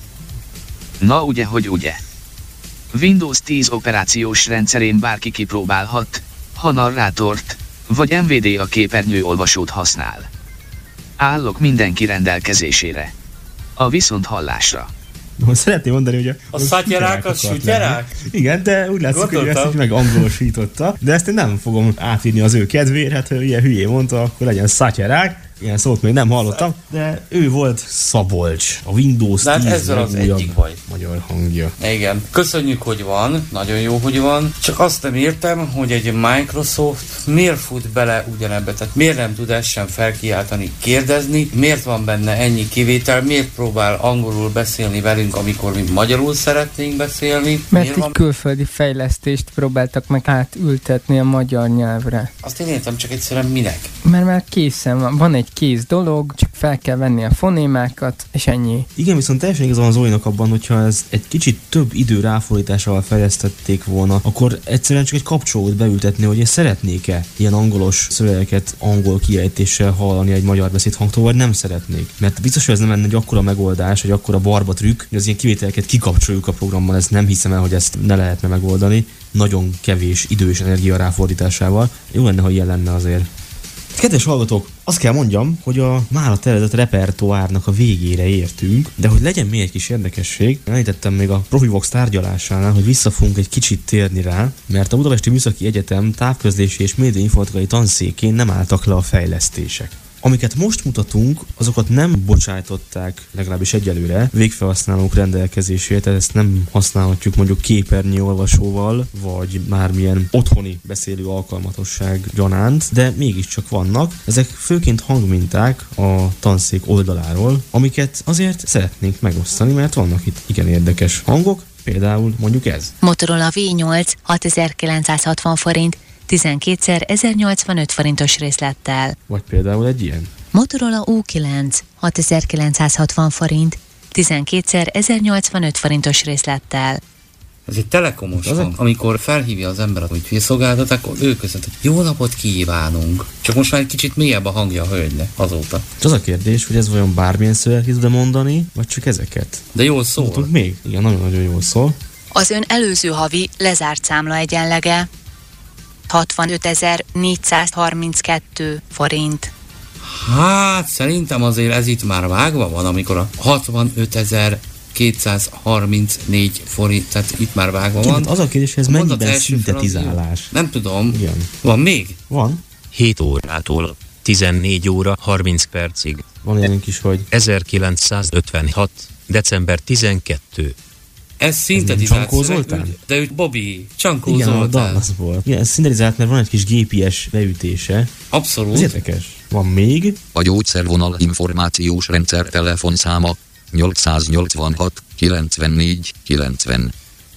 Na ugye, hogy ugye. Windows tíz operációs rendszerén bárki kipróbálhat, ha narrátort, vagy em vé dé a képernyőolvasót használ. Állok mindenki rendelkezésére. A viszonthallásra. No, szeretném mondani, hogy a... A szatyarák, a sütyarák? Igen, de úgy látszik, hogy ezt így meg angolosította. De ezt én nem fogom átírni az ő kedvére, hát ha ilyen hülyé mondta, akkor legyen szatyarák. Ilyen szót még nem hallottam, de ő volt Szabolcs, a Windows tíz ezzel az egyik baj. Magyar hangja. Igen, köszönjük, hogy van, nagyon jó, hogy van, csak azt nem értem, hogy egy Microsoft miért fut bele ugyanebbe, tehát miért nem tud ezt sem felkiáltani, kérdezni, miért van benne ennyi kivétel, miért próbál angolul beszélni velünk, amikor mi magyarul szeretnénk beszélni. Mert egy van... külföldi fejlesztést próbáltak meg átültetni a magyar nyelvre. Azt én értem, csak egyszerűen minek? Mert már készen van, van egy kész dolog, csak fel kell venni a fonémákat, és ennyi. Igen, viszont teljesen igaz van Zolinak abban, hogyha ez egy kicsit több idő ráfordításával fejlesztették volna, akkor egyszerűen csak egy kapcsolót beültetni, hogy én szeretnék-e ilyen angolos szövegeket angol kiejtéssel hallani egy magyar beszédhangtól, vagy nem szeretnék. Mert biztos, hogy ez nem lenne egy akkora megoldás, egy akkora barba trükk, hogy az ilyen kivételeket kikapcsoljuk a programban, ezt nem hiszem el, hogy ezt ne lehetne megoldani. Nagyon kevés idő és energia ráfordításával. Jó lenne, ha ilyen lenne azért. Kedves hallgatók, azt kell mondjam, hogy a mára tervezett repertoárnak a végére értünk, de hogy legyen még egy kis érdekesség, említettem még a Profivox tárgyalásánál, hogy vissza fogunk egy kicsit térni rá, mert a Budapesti Műszaki Egyetem távközlési és médiainformatikai tanszékén nem álltak le a fejlesztések. Amiket most mutatunk, azokat nem bocsájtották, legalábbis egyelőre, végfelhasználók rendelkezésére, tehát ezt nem használhatjuk mondjuk képernyő olvasóval, vagy bármilyen otthoni beszélő alkalmatosság gyanánt, de mégiscsak vannak. Ezek főként hangminták a tanszék oldaláról, amiket azért szeretnénk megosztani, mert vannak itt igen érdekes hangok, például mondjuk ez. Motorola vé nyolc hatezer-kilencszázhatvan forint, tizenkétszer ezernyolcvanöt forintos részlettel. Vagy például egy ilyen. Motorola U kilenc hatezer-kilencszázhatvan forint, tizenkétszer ezernyolcvanöt forintos részlettel. Ez egy telekomos hang. Amikor felhívja az ember a ügyfélszolgáltat, akkor ő között, hogy jó napot kívánunk. Csak most már egy kicsit mélyebb a hangja a hölgynek azóta. Az a kérdés, hogy ez vajon bármilyen szöveget tud mondani, vagy csak ezeket? De jól szól. Mondtunk még? Igen, nagyon-nagyon jól szól. Az ön előző havi lezárt számla egyenlege hatvanötezer-négyszázharminckettő forint. Hát szerintem azért ez itt már vágva van, amikor a hatvanötezer-kétszázharmincnégy forint, tehát itt már vágva van. Az a kérdés, hogy ez mennyiben szintetizálás? Nem tudom. Igen. Van még? Van. hét órától tizennégy óra harminc percig. Van ilyenünk is, hogy ezerkilencszázötvenhat. december tizenkettő. Ez szintetizált szöveg, de ő Bobby, Csankó igen, Zoltán. Igen, a Dallas volt. Igen, ez szintetizált, mert van egy kis gé pé es beütése. Abszolút. Ez érdekes. Van még. A gyógyszervonal információs rendszer telefonszáma nyolcszáznyolcvanhat kilencvennégy kilencven.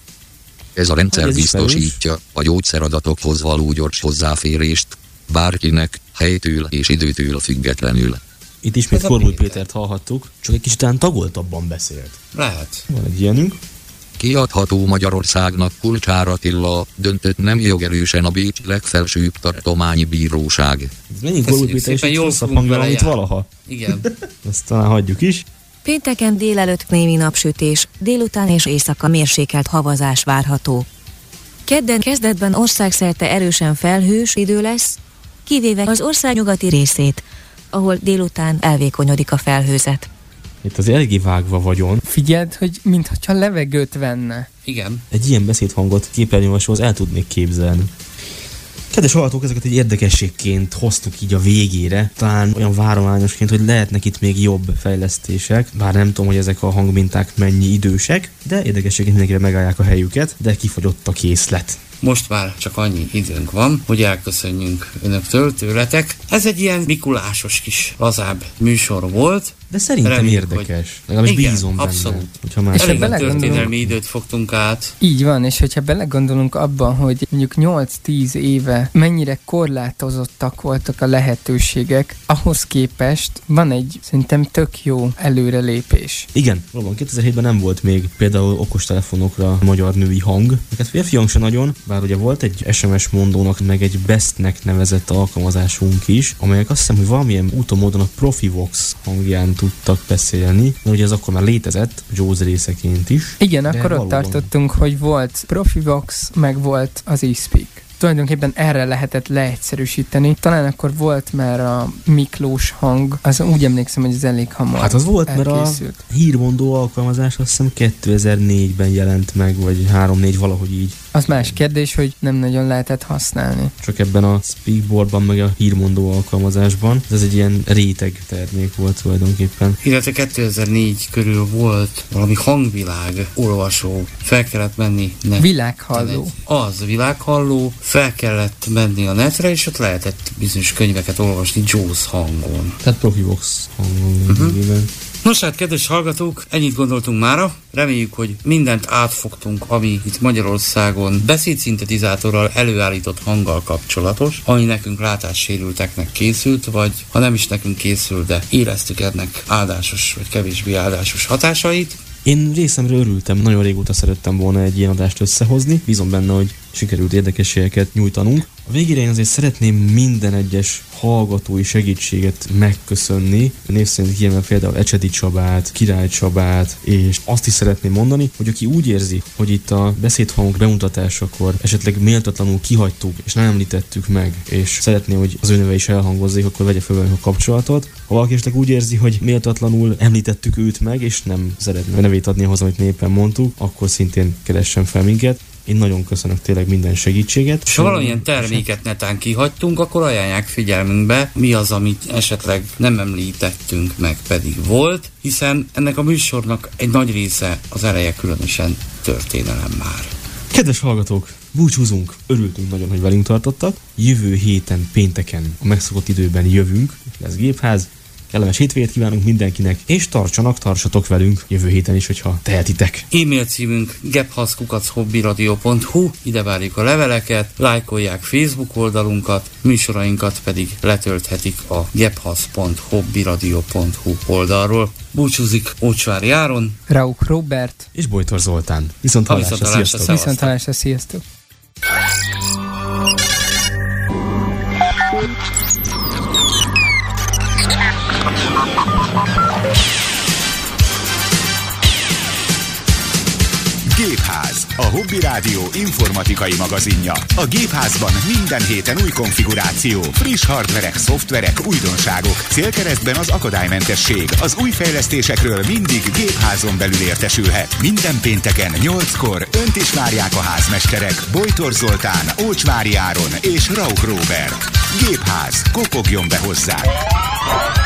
Ez a rendszer ez biztosítja a gyógyszeradatokhoz való gyors hozzáférést bárkinek, helytől és időtől függetlenül. Itt ismét Korbúj Pétert hallhattuk, csak egy kicsit talán tagoltabban beszélt. Lehet. Van egy ilyenünk. Kiadható Magyarországnak Kulcsár Attila, döntött nem jogerősen a Bécs legfelsőbb tartományi bíróság. Ez mennyi Korbúj Péter is rosszabb hangja, amit valaha. Igen. Ezt talán hagyjuk is. Pénteken délelőtt némi napsütés, délután és éjszaka mérsékelt havazás várható. Kedden kezdetben országszerte erősen felhős idő lesz, kivéve az ország nyugati részét, ahol délután elvékonyodik a felhőzet. Itt az eléggé vágva vagyon. Figyeld, hogy mintha levegőt venne. Igen. Egy ilyen beszédhangot képernyőolvasóhoz el tudnék képzelni. Kedves hallgatók, ezeket egy érdekességként hoztuk így a végére. Talán olyan várományosként, hogy lehetnek itt még jobb fejlesztések. Bár nem tudom, hogy ezek a hangminták mennyi idősek, de érdekességként mindenkire megállják a helyüket, de kifogyott a készlet. Most már csak annyi időnk van, hogy elköszönjünk önöktől, tőletek. Ez egy ilyen mikulásos kis lazább műsor volt. De szerintem Reméljük, érdekes. Legalábbis bízom benne. Abszolút. Elég történelmi időt fogtunk át. Így van, és hogyha belegondolunk abban, hogy mondjuk nyolc-tíz éve mennyire korlátozottak voltak a lehetőségek, ahhoz képest van egy szerintem tök jó előrelépés. Igen, valóban kétezer-hétben nem volt még például okostelefonokra magyar női hang. Neked férfi hang se nagyon, bár ugye volt egy es em es mondónak, meg egy bestnek nevezett alkalmazásunk is, amelyek azt hiszem, hogy valamilyen úton módon a Profivox hangján tudtak beszélni, mert ugye ez akkor már létezett, Jaws részeként is. Igen, akkor valóban ott tartottunk, hogy volt Profivox, meg volt az eSpeak. Tulajdonképpen erre lehetett leegyszerűsíteni. Talán akkor volt már a Miklós hang, az úgy emlékszem, hogy ez elég hamar Hát az volt, elkészült. Mert a hírmondó alkalmazás azt hiszem kétezer-négyben jelent meg, vagy három-négy valahogy így. Az más kérdés, hogy nem nagyon lehetett használni. Csak ebben a Speakboardban, meg a hírmondó alkalmazásban. Ez egy ilyen réteg termék volt tulajdonképpen. Illetve kétezer-négy körül volt valami hangvilág olvasó. Fel kellett menni. Ne. Világhalló. Az, világhalló. Fel kellett menni a netre, és ott lehetett bizonyos könyveket olvasni Jaws hangon. Tehát Profivox hangon. Uh-huh. Nos hát, kedves hallgatók, ennyit gondoltunk mára. Reméljük, hogy mindent átfogtunk, ami itt Magyarországon beszédszintetizátorral előállított hanggal kapcsolatos, ami nekünk látássérülteknek készült, vagy ha nem is nekünk készült, de éreztük ennek áldásos vagy kevésbé áldásos hatásait. Én részemről örültem, nagyon régóta szerettem volna egy ilyen adást összehozni, bízom benne, hogy sikerült érdekességeket nyújtanunk. A végére én azért szeretném minden egyes hallgatói segítséget megköszönni. Név szerint kiemel például Ecsedi Csabát, Király Csabát, és azt is szeretném mondani, hogy aki úgy érzi, hogy itt a beszédhangok bemutatásakor esetleg méltatlanul kihagytuk, és nem említettük meg, és szeretné, hogy az ő neve is elhangozzék, akkor vegye fel velünk a kapcsolatot. Ha valaki esetleg úgy érzi, hogy méltatlanul említettük őt meg, és nem szeretné nevét adni ahhoz, amit mi éppen mondtuk, akkor szintén keressen fel minket. Én nagyon köszönök tényleg minden segítséget. És ha valamilyen terméket netán kihagytunk, akkor ajánlják figyelmünkbe, mi az, amit esetleg nem említettünk meg, pedig volt, hiszen ennek a műsornak egy nagy része az eleje különösen történelem már. Kedves hallgatók, búcsúzunk, örültünk nagyon, hogy velünk tartottak. Jövő héten pénteken a megszokott időben jövünk, lesz Gépház. Kellemes hétvégét kívánunk mindenkinek, és tartsanak, tartsatok velünk jövő héten is, hogyha tehetitek. E-mail címünk gephasz kukac hobbiradio pont hu, ide várjuk a leveleket, lájkolják Facebook oldalunkat, műsorainkat pedig letölthetik a gephasz pont hobbiradio pont hu oldalról. Búcsúzik Ócsvári Áron, Rauch Róbert és Bojtor Zoltán. Viszont hallásra, sziasztok! Viszont hallásra, sziasztok! Gépház, a Hobby Rádió informatikai magazinja. A Gépházban minden héten új konfiguráció, friss hardverek, szoftverek, újdonságok. Célkeresztben az akadálymentesség. Az új fejlesztésekről mindig Gépházon belül értesülhet. Minden pénteken nyolckor önt is várják a házmesterek Bojtor Zoltán, Ócsvári Áron és Rauch Róbert. Gépház, kopogjon be hozzá!